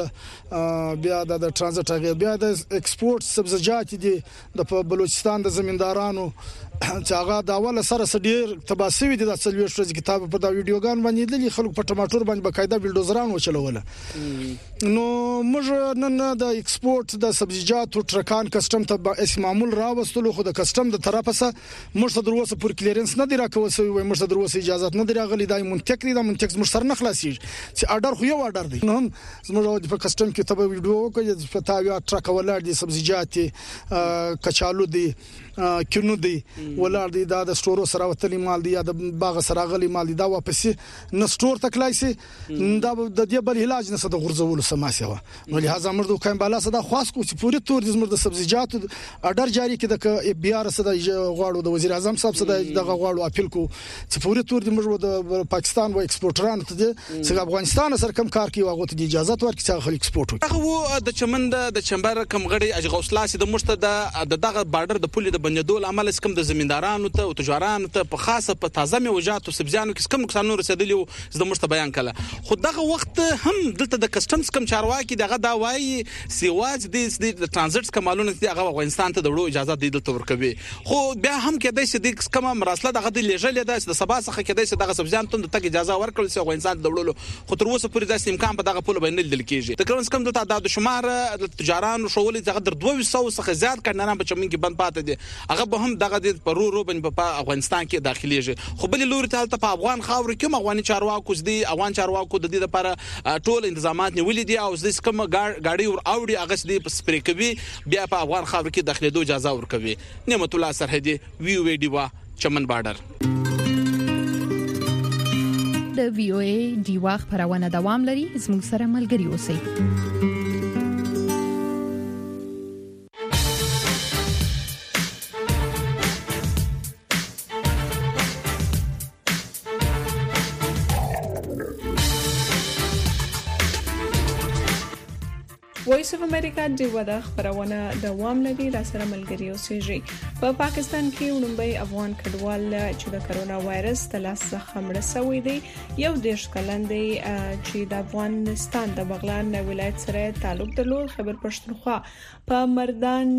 وزندول بیا د ترانزیت بیا د ایکسپورټ سبزیجات دي د بلوچستان د زمیندارانو چې هغه د اوله سره ډیر تباسوي دي د څلوي شوز کتاب په دا ویډیوګان باندې دلی خلک په ټماټر باندې بقاعده بلډوزران وچلول. نو موږ نن د ایکسپورټ د سبزیجاتو ټرکان کسٹم ته معمول راوستلو خو د کسٹم د طرفه سره موږ ته دروسه پر کلیرنس نه دی راکول سوی وای موږ ته دروسه اجازه نه دی راغلی دای منتق دی د منتق موږ سره نه خلاصي چې اډر خو یو اډر دی. نو موږ په کسٹم کې ته ویډیو وکړو چې تاویا ټرک ولر دي سبزیجات کچالو دي کینو دی ولر دی دا د سٹورو سره وتلی مال دی یا د باغ سره غلی مال دی دا واپس نه سٹور تکلای سي دا د دې بل علاج نه صد غرزول سماسه نو لہذا موږ د کایم بالا صدا خاص کو چې پوری تور د زمر د سبزیجات اډر جاری کې د بي ار صدا غواړو د وزیر اعظم صاحب صدا د غواړو اپیل کو چې پوری تور د موږ د پاکستان و ایکسپورټران ته چې افغانستان سره کم کار کوي هغه ته اجازه ورکړي چې خلک ایکسپورټ هغه د چمن د چمبر کم غړي اجغوسلا سي د مشت د دغه بارډر د پولې د بندول عمل کم د زمیندارانو ته او تجارانو ته په خاصه په تازه میوجات او سبزیانو کې کم نقصانونه رسیدلی د مشت بیان کړه. خو دغه وخت هم دلته د کسٹمز کم چارواکي دغه دا وایي سیواز د ترانزیت کمالونه دغه افغانستان ته د وړو اجازه دی دلته ورکوي. خو بیا هم کېدای شي د کم مراسله دغه د لېجل د سبا څخه کېدای شي دغه سبزیان ته د تک اجازه ورکړل شي افغانستان د وړلو. خو تر اوسه پورې د امکان په دغه پول باندې لیدل کېږي. تقریبا کم دلته د شمار د تجارانو شولې دغه در 200 څخه زیات کډنان په چمن کې بند پاتې دي هغه به هم دغه د پرو باندې په افغانستان کې داخليږي. خو بل لوري ته په افغان خاور کې افغاني چارواکو دي افغان چارواکو د دې لپاره ټول تنظیمات نیولې دي او د کوم گاډي ور اوړي هغه دې په سپری کوي بیا په افغان خاور کې داخليدو اجازه ورکوي. نعمت الله سرحدي وی وی ډیوا چمن بارډر. د وی او ای ډیوا خبرونه دوام لري زموږ سره ملګري اوسئ. وایس اف امریکا د ودا خبرونه دوام لري را سره ملګری اوسېږي په پاکستان کې وړاندې افغان کډوال چې د کرونا وایرس د لاس څخه مړ شوی دی یو دیش کلندې چې د افغانستان د بغلان ولایت سره تعلق درلود خبر پښتونخوا په مردان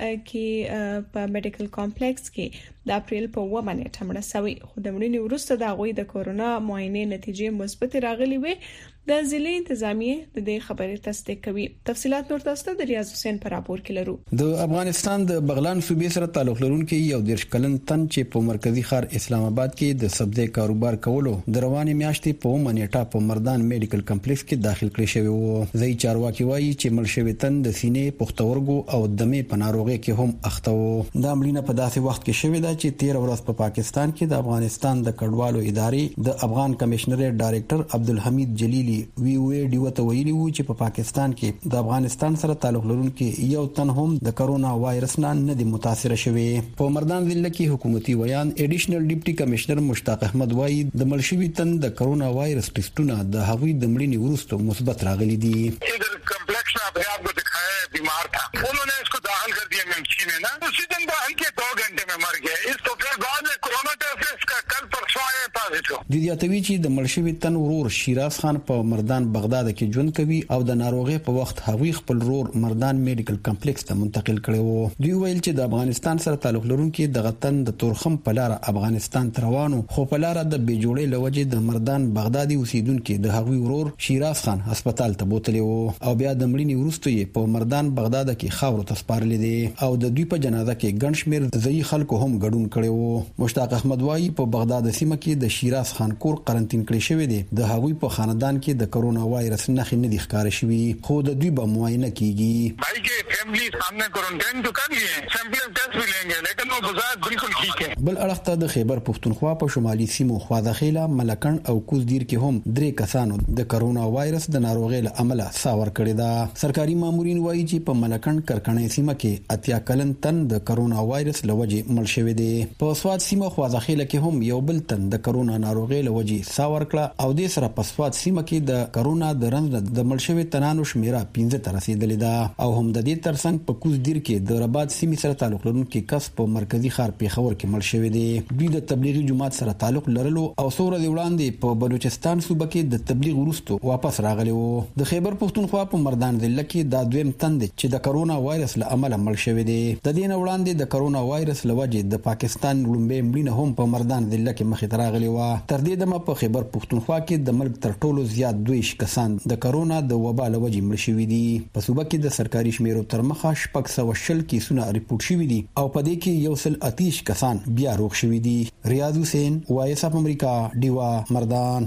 کې په میډیکل کمپلیکس کې د اپریل په 1 نیټه مړ شوی خو د مړینې وروسته د غوي د کرونا معاینې نتیجې مثبت راغلي وي د ضلع انتظامیه د دې خبرې تصدیق کوي. تفصيلات نور تاسو د ریاض حسین پر راپور کې لرو. د افغانستان د بغلان صوبې سره تعلق لرونکي یو دیش کلن تن چې په مرکزی ښار اسلام آباد کې د سبزی کاروبار کولو د روانې میاشتې په 1 نیټه په مردان میډیکل کمپلیکس کې داخل کړي شوی وو. ځای چارواکي وایي چې مل شوی تن د سینې پختورګو او دمې په ناروغي کې هم اخته وو. دا مړینه په داسې وخت کې شوې ده چې 13 ورځې په پاکستان کې د افغانستان د کډوالو ادارې د افغان کمشنر ډایریکټر عبدالحمید جلیلی وی وی ډیو ته ویلي وو چې په پاکستان کې د افغانستان سره تعلق لرونکي یو تن هم د کرونا وایرس نه دي متاثر شوی. په مردان ضلع کې حکومتي ویان ایډیشنل ډیپټي کمشنر مشتاق احمد وایي د ملشوي تن د کرونا وایرس ټیسټونه د هغوی د مړینې وروسته مثبت راغلي دي. کمپلیکس में अपने आप को दिखाया है बीमार था, उन्होंने इसको दाखिल कर दिया एमसी में ना, उसी दिन दाखिल किया 2 घंटे में मर गया. इस तो फिर बाद में कोरोना टेस्ट इसका कल परसों आया पॉजिटिव. د دې چې د ملشوي تن ورور شیراز خان په مردان بغداد کې ژوند کوي او د ناروغي په وخت هغوی خپل ورور مردان میډیکل کمپلیکس ته منتقل کړي وو. دوی ویل چې د افغانستان سره تعلق لرونکي د غتن د تورخم په لار افغانستان ته روانو, خو په لار د بیجوړې لوجې د مردان بغدادي اوسیدونکو د هغوی ورور شیراز خان هسپتال ته بوتلی وو او بیا د مړینې وروسته یې په مردان بغداد کې خاور ته سپارل دي او د دوی په جنازه کې ګڼ شمېر ځایي خلکو هم ګډون کړي وو. مشتاق احمد وایي په بغداد سیمه کې د شیراز خان کور قرنټین کړی شوی دی. د هغوی په خاندان کې د کرونا وایرس نښې نه دي ښکار شوي, خو د دوی به معاینه کیږي. भाई के फैमिली सामने क्वारंटाइन तो कर लिए, सैंपल टेस्ट भी लेंगे, लेकिन वो गुजार बिल्कुल ठीक है. بل اړخ ته د خیبر پښتونخوا په شمالي سیمو خواځخیله, ملکند او کوزدیر کې هم 3 کسانو د کرونا وایرس د ناروغۍ له امله ساور کړی دا. سرکاري مامورین وایي چې په ملکند کرکنۍ سیمه کې 80 کلن تن د کرونا وایرس له وجې مړ شوی دی. په سواد سیمه خواځخیله کې هم یو بل تن د کرونا ناروغۍ له وجې ساور کړه او د سره په سواد سیمه کې د کرونا د رنځ د مړ شوی تنانو شمیره 15 ته رسیدلې ده او هم د دې ترڅنګ په کوزدیر کې د رباط سیمې سره تعلق لرونکي کس په مرکزی ښار پیښور کې مړ شوی دی. دوی د تبلیغي جماعت سره تعلق لرلو او څو ورځې وړاندې په بلوچستان صوبه کې د تبلیغ وروسته واپس راغلی وو. د خیبر پښتونخوا په مردان ضلع کې دا دویم تن دی چې د کرونا وایرس له امله مړ شوی دی. د دې نه وړاندې د کرونا وایرس له وجې د پاکستان لومړی مړینه هم په مردان ضلع کې مخې ته راغلی و. تر دې دمه په خیبر پښتونخوا کې د ملک تر ټولو زیات 2 کسان د کرونا د وبا له وجې مړ شوي دي. په صوبه کې د سرکاري شمیرو تر مخه 620 کیسونه ریپورت شوي دي او په دې کې 130 کسان بیا روغ شوي دي. ریاض حسین, وایس اف امریکا, ډیوا, مردان.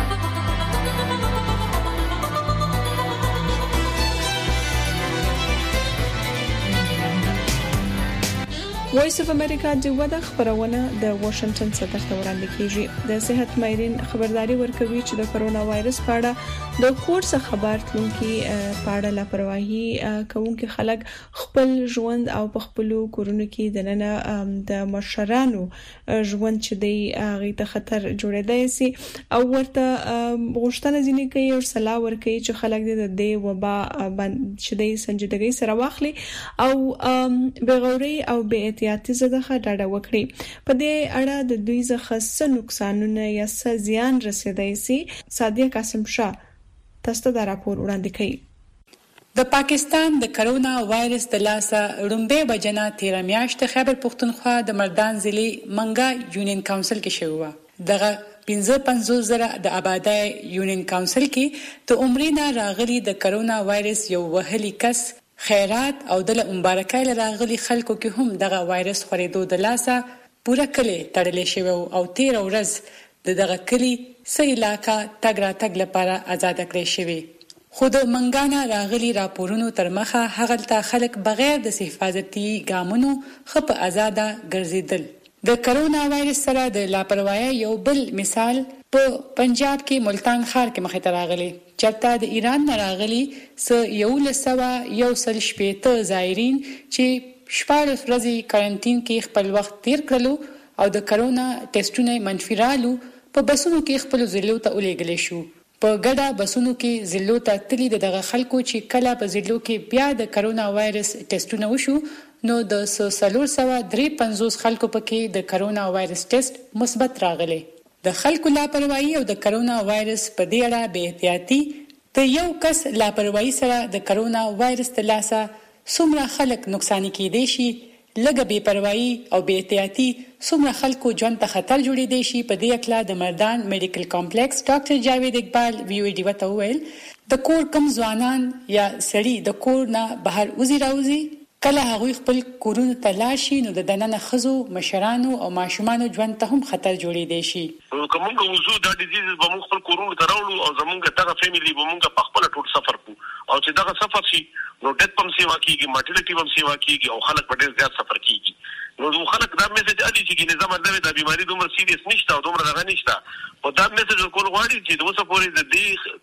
وایس اف امریکا د ودا خبرونه د واشنگټن څخه تاسو وړاندې کیږي. د صحت ماهرین خبرداري ورکوي چې د کرونا وایرس په اړه د کور څخه خبر تلونکي په اړه لاپرواهي کوونکي خلک خپل ژوند او په خپل کورونو کې د نن د مشرانو ژوند چې دی هغه ته خطر جوړېدای شي او ورته غوښتنه ځینې کوي او صلاح ورکوي چې خلک د دې وبا باندې د سنجیدګۍ سره واخلي او بغوري او بې احتیاطي زده ډاډه وکړي. په دې اړه د دوی څخه څه نقصانونه یا څه زیان رسیدای شي صادق قاسم شاه تاسو ته راپور وړاندې کوي. د پاکستان د کرونا وایرس د لاسه رومبه بجنا 13 میاشت خیبر پښتونخوا د مردان ضلع منګا یونین کونسل کې شوه. دغه 55,000 د آبادی یونین کونسل کې د عمرینه راغلي د کرونا وایرس یو وهلي کس خیرات او د مبارکای راغلي خلکو کې هم دغه وایرس خورېدو د لاسه پوره کلی تړلې شوی او 13 ورځ دغه کلی سې علاقہ تګ را تګ لپاره آزاد کړی شوی. خود منګانا راغلي راپورونو تر مخه هغلته خلک بغیر د حفاظتي ګامونو خپ آزاده ګرځیدل. د کرونا وایرس سره د لاپروايي یو بل مثال په پنجاب کې ملتان ښار کې مخې ته راغلي. چرته د ایران نه راغلي یو سل شپېته زایرین چې 14 ورځې کارانتین کې خپل وخت تیر کړلو او د کرونا ټیسټونه منفي رالو په بسونو کې خپل ضلعو ته ولېږل شو. په ګډه بسونو کې ضلعو ته تللي دغه خلکو چې کله په ضلعو کې بیا د کرونا وایرس ټیسټونه وشو نو د 353 خلکو پکې د کرونا وایرس ټیسټ مثبت راغلی. د خلکو لاپروايي او د کرونا وایرس په دې اړه بې احتیاطي ته یو کس لاپروايي سره د کرونا وایرس تلاسه څومره خلک نقصان کېدای شي، لږه بې پروايي او بې احتیاطي څومره خلکو ژوند ته خطر جوړېدای شي. په دې اکلا د مردان میډیکل کمپلیکس ډاکټر جاوید اقبال وی ډی وته وویل د کور کم ځوانان یا سړي د کور نه بهر وزي راوځي کله هغوی خپل کورونو ته لاړ شي نو د دننه ښځو، مشرانو او ماشومانو ژوند ته هم خطر جوړېدای شي. کومه وضو د ډیزیز به موږ خپل کورونو ته راوړو او زمونږ دغه فیملی به موږ په خپل ټول سفر کوو او چې دغه سفر شي نو ډیت پم سیوا کیږي، ماټرنټي پم سیوا کیږي او خلک په ډیر زیات سفر کیږي. نو خلک دا میسج اړي چې نظام مطلب د بیماری دومره سیریس نشته او دومره دغه نشته او دا میسج کول غواړي چې د اوسه پورې د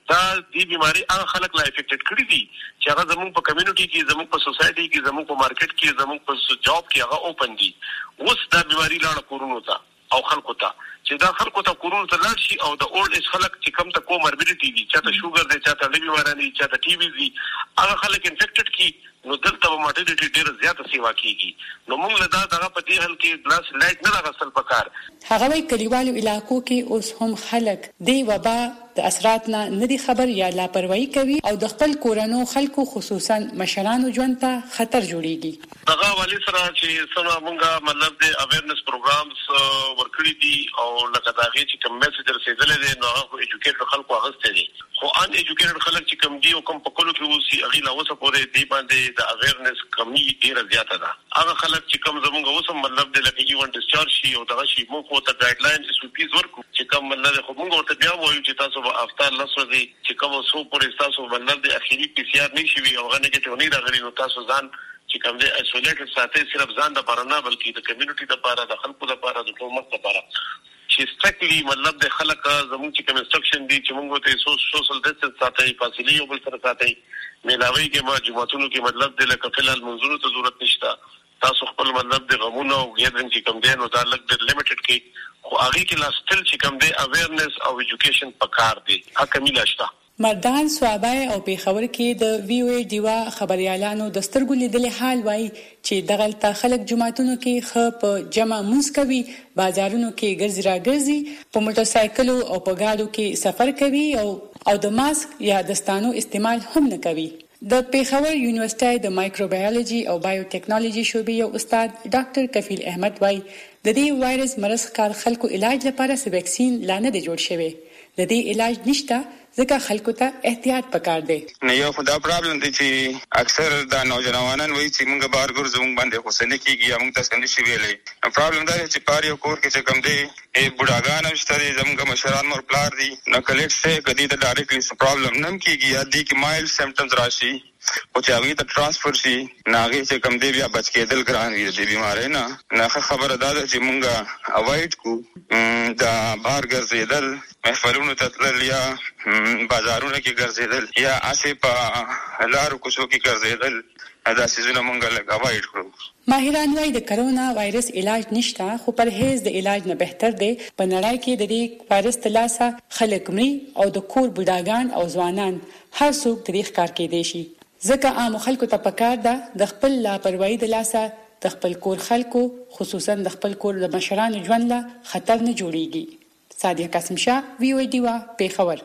دې بیماری هغه خلک لا افیکټډ کړي دي چې هغه زموږ په کمیونټي کې، زموږ په سوسایټي کې، زموږ په مارکیټ کې، زموږ په جاب کې هغه اوپن دي. اوس دا بیماری لاړه کورونو ته او خلکو ته چې دا خلکو ته کورونو ته لاړ شي او د اولډ ایج خلک چې کم ته کوموربیډیټي دي، چاته شوګر دی، چاته لوی بیماری دي، چاته ټي بي دي، هغه خلک انفیکټډ کی نو دلته به ماټرنټي ډیره زیاته سیوا کیږي. نو موږ له دغه په دې حل کې ګلاس لایټ نه راغسل پکار. هغه وی کلیوالو علاقو کې اوس هم خلک د وبا د اثرات نه دي خبر یا لاپروايي کوي او د خپل کورونو خلکو خصوصا مشرانو ژوند ته خطر جوړيږي. دغه والی سره چې څنګه موږ مطلب د اویرنس پروګرامز ورکړي دي او لکه دا غي چې کوم میسج رسیدلې دي نو هغه ایجوکیټر خلکو اغسته دي خو ان ایجوکیټر خلک چې کوم دی او کوم په کولو کې وسی اغي لا وسه پورې دی باندې د اویرنس کمی ډیره زیاته ده. هغه خلک چې کوم زموږ وسه مطلب د لکه ایون ډیسچارج شي او دغه شي موږ ته ګایډلاین اس پی ورکو چې کوم مطلب خو موږ ورته بیا وایو چې تاسو په افتار لاسو دي چې کوم سو پورې تاسو مطلب د اخیری پی سی آر نشي وي او هغه نیگیټیو نه راغلي نو تاسو ځان چې کوم دې ایسولیټډ ساتي صرف ځان د پاره نه بلکې د کمیونټي د پاره، د خلکو د پاره، د ټول ملت لپاره چې سټریکټلی مطلب د خلک زموږ چې کوم انسټرکشن دي چې موږ ته سوشل ډیسټنس ساتي، فاصله یو بل سره ساتي، ملاوي کې ما جمعتونو کې مطلب د لکه فلال منظور ته ضرورت نشته. تاسو خپل مطلب د غمونو او ګیدرینګ چې کوم دی نو دا لږ د لیمیټډ کې خو هغه کې لا ستل چې کوم دی اویرنس او ایجوکیشن پکار دی. حق ملاشته مردان، سوابای او پیښور کې د وی او ای ډیوا خبريالانو د سترګو لیدل حال وای چې دغلت خلک جماعتونو کې خ په جمع منځ کوي، بازارونو کې ګرځي راګرځي، په موټر سایکلو او په گاډو کې سفر کوي او د ماسک یا دستانو استعمال هم نه کوي. د پیښور یونیورسيټي د مایکروبیولوژي او بایوټیکنالوژي شعبې یو استاد ډاکټر کفیل احمد وای د دې وایرس مرض کار خلکو علاج لپاره څه ویکسین لا نه دی جوړ شوی. د دې علاج نشته ځکه خلکو ته احتیاط پکار دی. نه یو خدا پرابلم دی چې اکثر د نوجوانان وایي چې موږ بار ګور زموږ باندې حسنه کیږي موږ تاسو نه شي ویلې. پرابلم دا چې پاره یو کور کې چې کم دی بوډاګان مشته دي، زموږ مشران مور پلار دي، نو کلیټ څه کدي ته ډایرکټلی پرابلم نم کیږي یا دي کې مایل سمپټمز راشي او چې هغه ته ترانسفر شي ناغي چې کم دی بیا بچ کېدل ګران وي د بیماری نه خبره ده چې موږ اوایډ کو دا بار ګرځیدل، محفلونو ته تلل یا بازارونو کې ګرځیدل یا اسې په لارو کوڅو کې ګرځیدل دا سيزونه موږ لږ اوایډ کړو. ماهران وايي د کرونا وایرس علاج نشته خو پرهیز د علاج نه بهتر دی. په نړۍ کې د دې وایرس تلاسه خلک مري او د کور بوډاګان او ځوانان هر څوک طریق کار کېدی شي. ځکه عام خلکو ته پکار ده د خپل لاپروايي د لاسه د خپل کور خلکو خصوصا د خپل کور د مشرانو ژوند له خطر نه جوړيږي. صادق قاسم شاه، وی او ای ډیوا، پیښور.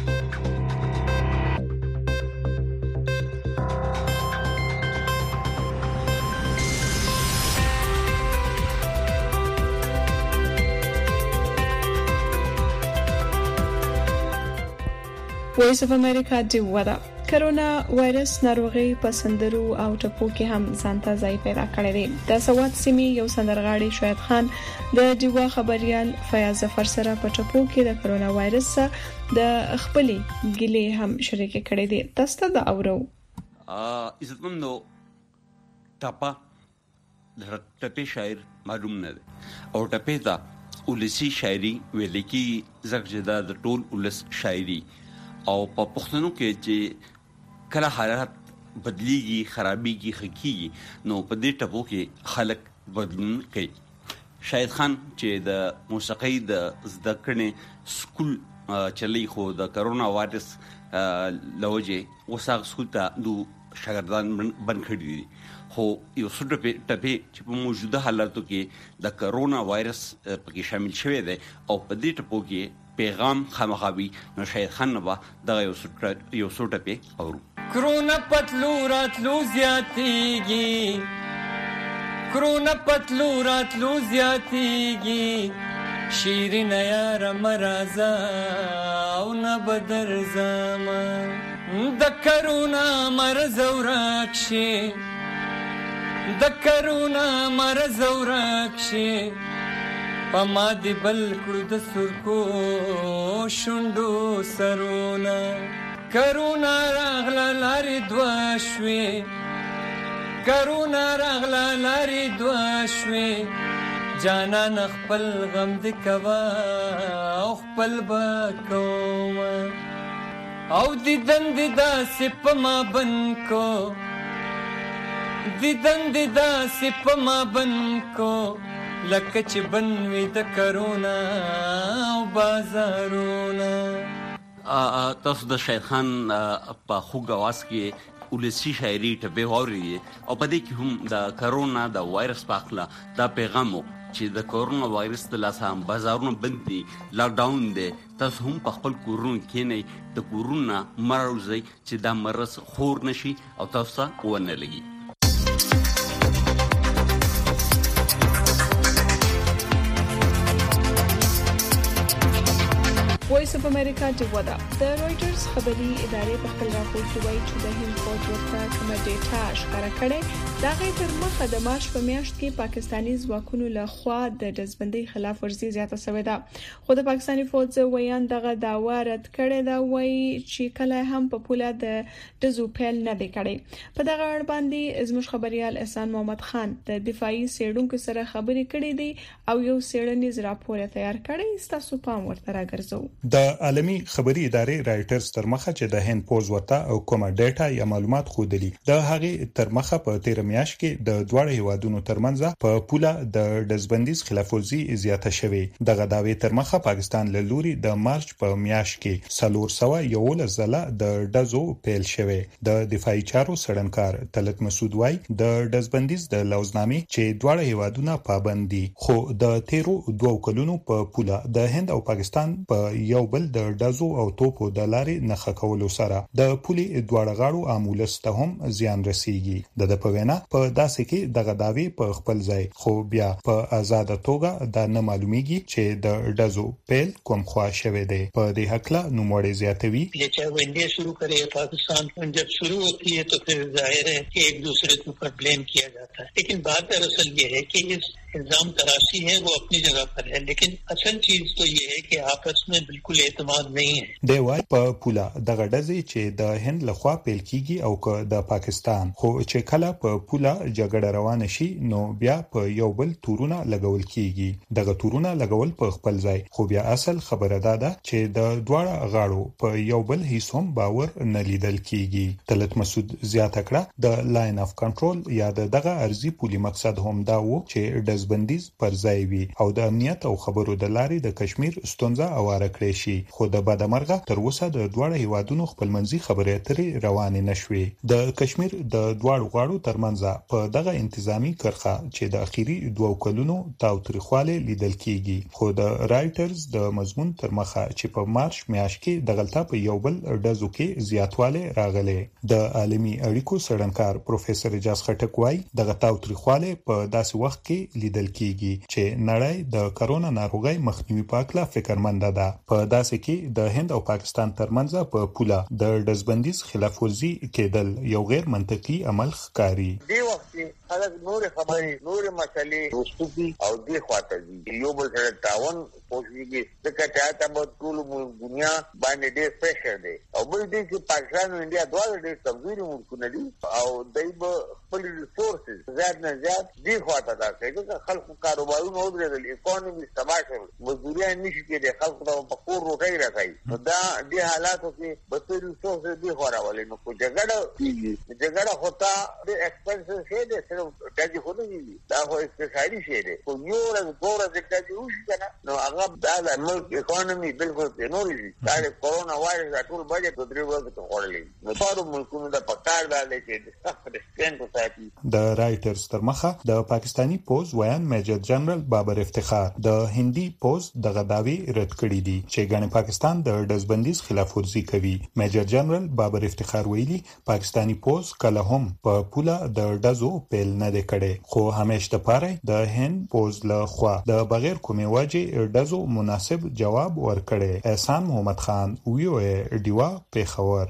وایس اف امریکا دی ودا کرونا وایرس ناروغي په سندرو او ټپو کې هم ځانته ځای پیدا کړی دی. د سوات سیمې یو سندرغاړي شاهد خان د دیوا خبريال فیاض ظفر سره په ټپو کې د کرونا وایرس د خپلې ګلې هم شریک کړي دي. تاسو ته اورو عزتمندو ټپا د ټپې شاعر معلوم نه او ټپې دا ولسی شاعري ویل کی زغجدا د ټول ولس شاعري او په پښتنو کې چې کله حالات بدلیږي خرابيږي خکېږي نو په دې ټپو کې خلک بدلون کوي. شاهد خان چې د موسیقۍ د زده کړې سکول چلی خو د کرونا وایرس لوجه وساغ سکوتا دو شاګردان بند کړي دي خو یو څه ټپه چې په موجوده حالاتو کې د کرونا وایرس پکې شامل شوی دی او په دې ټپو کې پیغام خامخابي نو شاید خنبه د یو څه ټپه اورو کرونا پتلو راتلو زیاتیږي کرونا پتلو راتلو زیاتیږي شیرین یار مرزا او نه بدر زما د کرونا مرز ورکشي د کرونا مرز ورکشي پما دی بل کړو د سرکو شوندو سرونا کرونا راغلا لاري دوشوي کرونا راغلا لاري دوشوي جانان خپل غم د کوا او خپل بکوم او دیدن دیدا سپما بن کو دیدن دیدا سپما بن کو لکه چې بن وي د کرونا او بازارونه تاسو د شاهد خان په خوږ आवाज کې ولسی شاعري ته به اوري او په دې کې هم د کرونا د وایرس په اړه دا پیغام چې د کرونا وایرس د لاسه بازارونو بند دي لاک ډاون دي تاسو هم په خپل کورونو کې نه د کرونا مرز چې دا مرز خور نشي او تاسو ونه لګي وایس اف امریکا د ودا د رويټرز خبري ادارې په خپل راپور کې وایي چې د هند فوج ورته کومه ډیټا ښکاره کړې دا غي تر مخه د مارچ په میاشت کې پاکستاني ځواکونو له خوا د دزبندۍ خلاف ورزي زیاته شوې ده خو د پاکستاني فوج ویان دغه داوا رد کړي دا وایي چې کله هم په پوله د دزوپل نه دی کړي په دغه اړه باندې زموږ خبريال احسان محمد خان د دفاعي سیډونکو سره خبرې کړې دي او یو سیډنیز راپور تیار کړی تاسو پام ورته راګرځو د عالمی خبري ادارې رایټرز تر مخه چې د هند پوز ورته او کومه ډیټا یا معلومات خودلی د هغه تر مخه په 13 میاشت کې د دوړ هیوادونو ترمنځ په پوله د دزبندیز خلافورزي زیاته شوې دغه داوی تر مخه پاکستان له لوري د مارچ په میاشت کې 311 ځله د دزو پیل شوې د دفاعي چارو سړنکار طلعت مسعود وای د دزبندیز د لوزنامې چې دوړ هیوادونه پابند دي خو د 13 کلونو په پوله د هند او پاکستان په یو بل د دزو او توپو د لارې نخښه کولو سره د پولي دواړه غاړو عامولسته هم زیان رسیږي د پوینا په داسې کې دغه داوی په خپل ځای خو بیا په آزاد توګه د نه معلومیږي چې د دزو پیل کوم خوا شوه دی په دې حقله نوموړي زیاتوي ये चाहे वो इंडिया शुरू करे या पाकिस्तान जब शुरू होती है तो फिर जाहिर है कि एक दूसरे के ऊपर ब्लेम किया जाता है लेकिन बात दरअसल ये है कि इस इल्जाम तराशी है वो अपनी जगह पर है लेकिन असल चीज तो ये है कि आपस में बिल्कुल एतमाद नहीं है دیوای په پوله دغه ډزې چې د هند لخوا پیل کیږي او که د پاکستان خو چې کله په پوله جګړه روان شي نو بیا په یو بل تورونه لګول کیږي دغه تورونه لګول په خپل ځای خو بیا اصل خبره ده چې د دواړه غاړو په یو بل هیڅ هم باور نه لیدل کیږي طلعت مسعود زیاته کړه د لاین اف کنټرول یا دغه ارزي پولي مقصد هم دا و چې دزبندیز پر ځای وي او د امنیت او خبرو د لارې د کشمیر ستونزه اواره کړې شي خو د بدمرغه تر اوسه د دواړو هیوادونو خپلمنځي خبرې اترې روانې نشوي د کشمیر د دواړو غاړو ترمنځ په دغه انتظامی کرخه چې د اخیری 2 کلونو تاوتریخواله لیدل کیږي خو د رایټرز د مضمون تر مخه چې په مارچ میاشت کې د غلطه په یو بل ډزو کې زیاتواله راغله د عالمی اړیکو سړنکار پروفیسور اجاز خټک وای دغه تاوتریخواله په داسې وخت کې لیدل کیږي چې نړۍ د کرونا ناروغي مخنیوي په اړه فکرمند ده په داسې کې د هند او پاکستان ترمنځ په پوله د دزبندیز خلاف ورزي کېدل یو غیر منطقي عمل ښکاري دی وخت خلک نور خبرې نور مسلې وستوي او دی خواته دي یو بل سره تعاون کوششږي ځکه چې تاسو ټول دنیا باندې ډېر پریشر دی او بل دې چې پاکستان او انډیا دواړه ډېر کمزوري ملکونه دي او دایو خپل ریسورسز زیات نه زیات دی خواته دا کوي خلکو کاروبارونه ودرېدل، اکانومي تباه شول، مزدوریان نشي کېدای، خلکو ته په کور روټۍ راځي. نو دا دې حالاتو کې به څه ریسورس دې خوراولې. نو کو جګړه هوتا د ایکسپنسز شي دې صرف دغه خو نه دي، دا خو اقتصادي شي دې کو یو ورځ دوه ورځې دغه وشي کنه. نو هغه د ملک اکانومي بالکل پینولې دا کورونا وایرس د ټول بجټ په 3 ورځې کې خورلې. نو ټول ملکونو د پکار دالې چې د سخت ډیسټنس ساتي. د رائټرز تر مخه د پاکستانی پوز ویان میجر جنرال بابر افتخار د هندي پوز د غداوی رد کړی دي چې ګڼ پاکستان د دزبندیز خلاف ورزي کوي. میجر جنرال بابر افتخار ویلي پاکستانی پوز کله هم په پوله د دزو پیل نه دی کړي، خو همیشه د پاره د هند پوز له خوا د بغیر کومې وجې دزو مناسب جواب ورکړي. احسان محمد خان ویو ډیوا پیښور.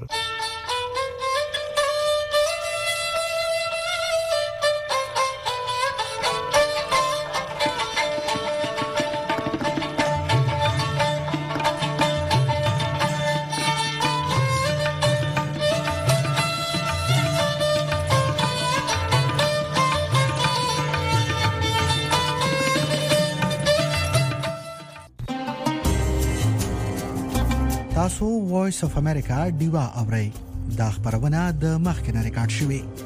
تاسو وایس اف امریکا ډیوا اورئ. دا خبرونه د مخکنه ریکارډ شوې.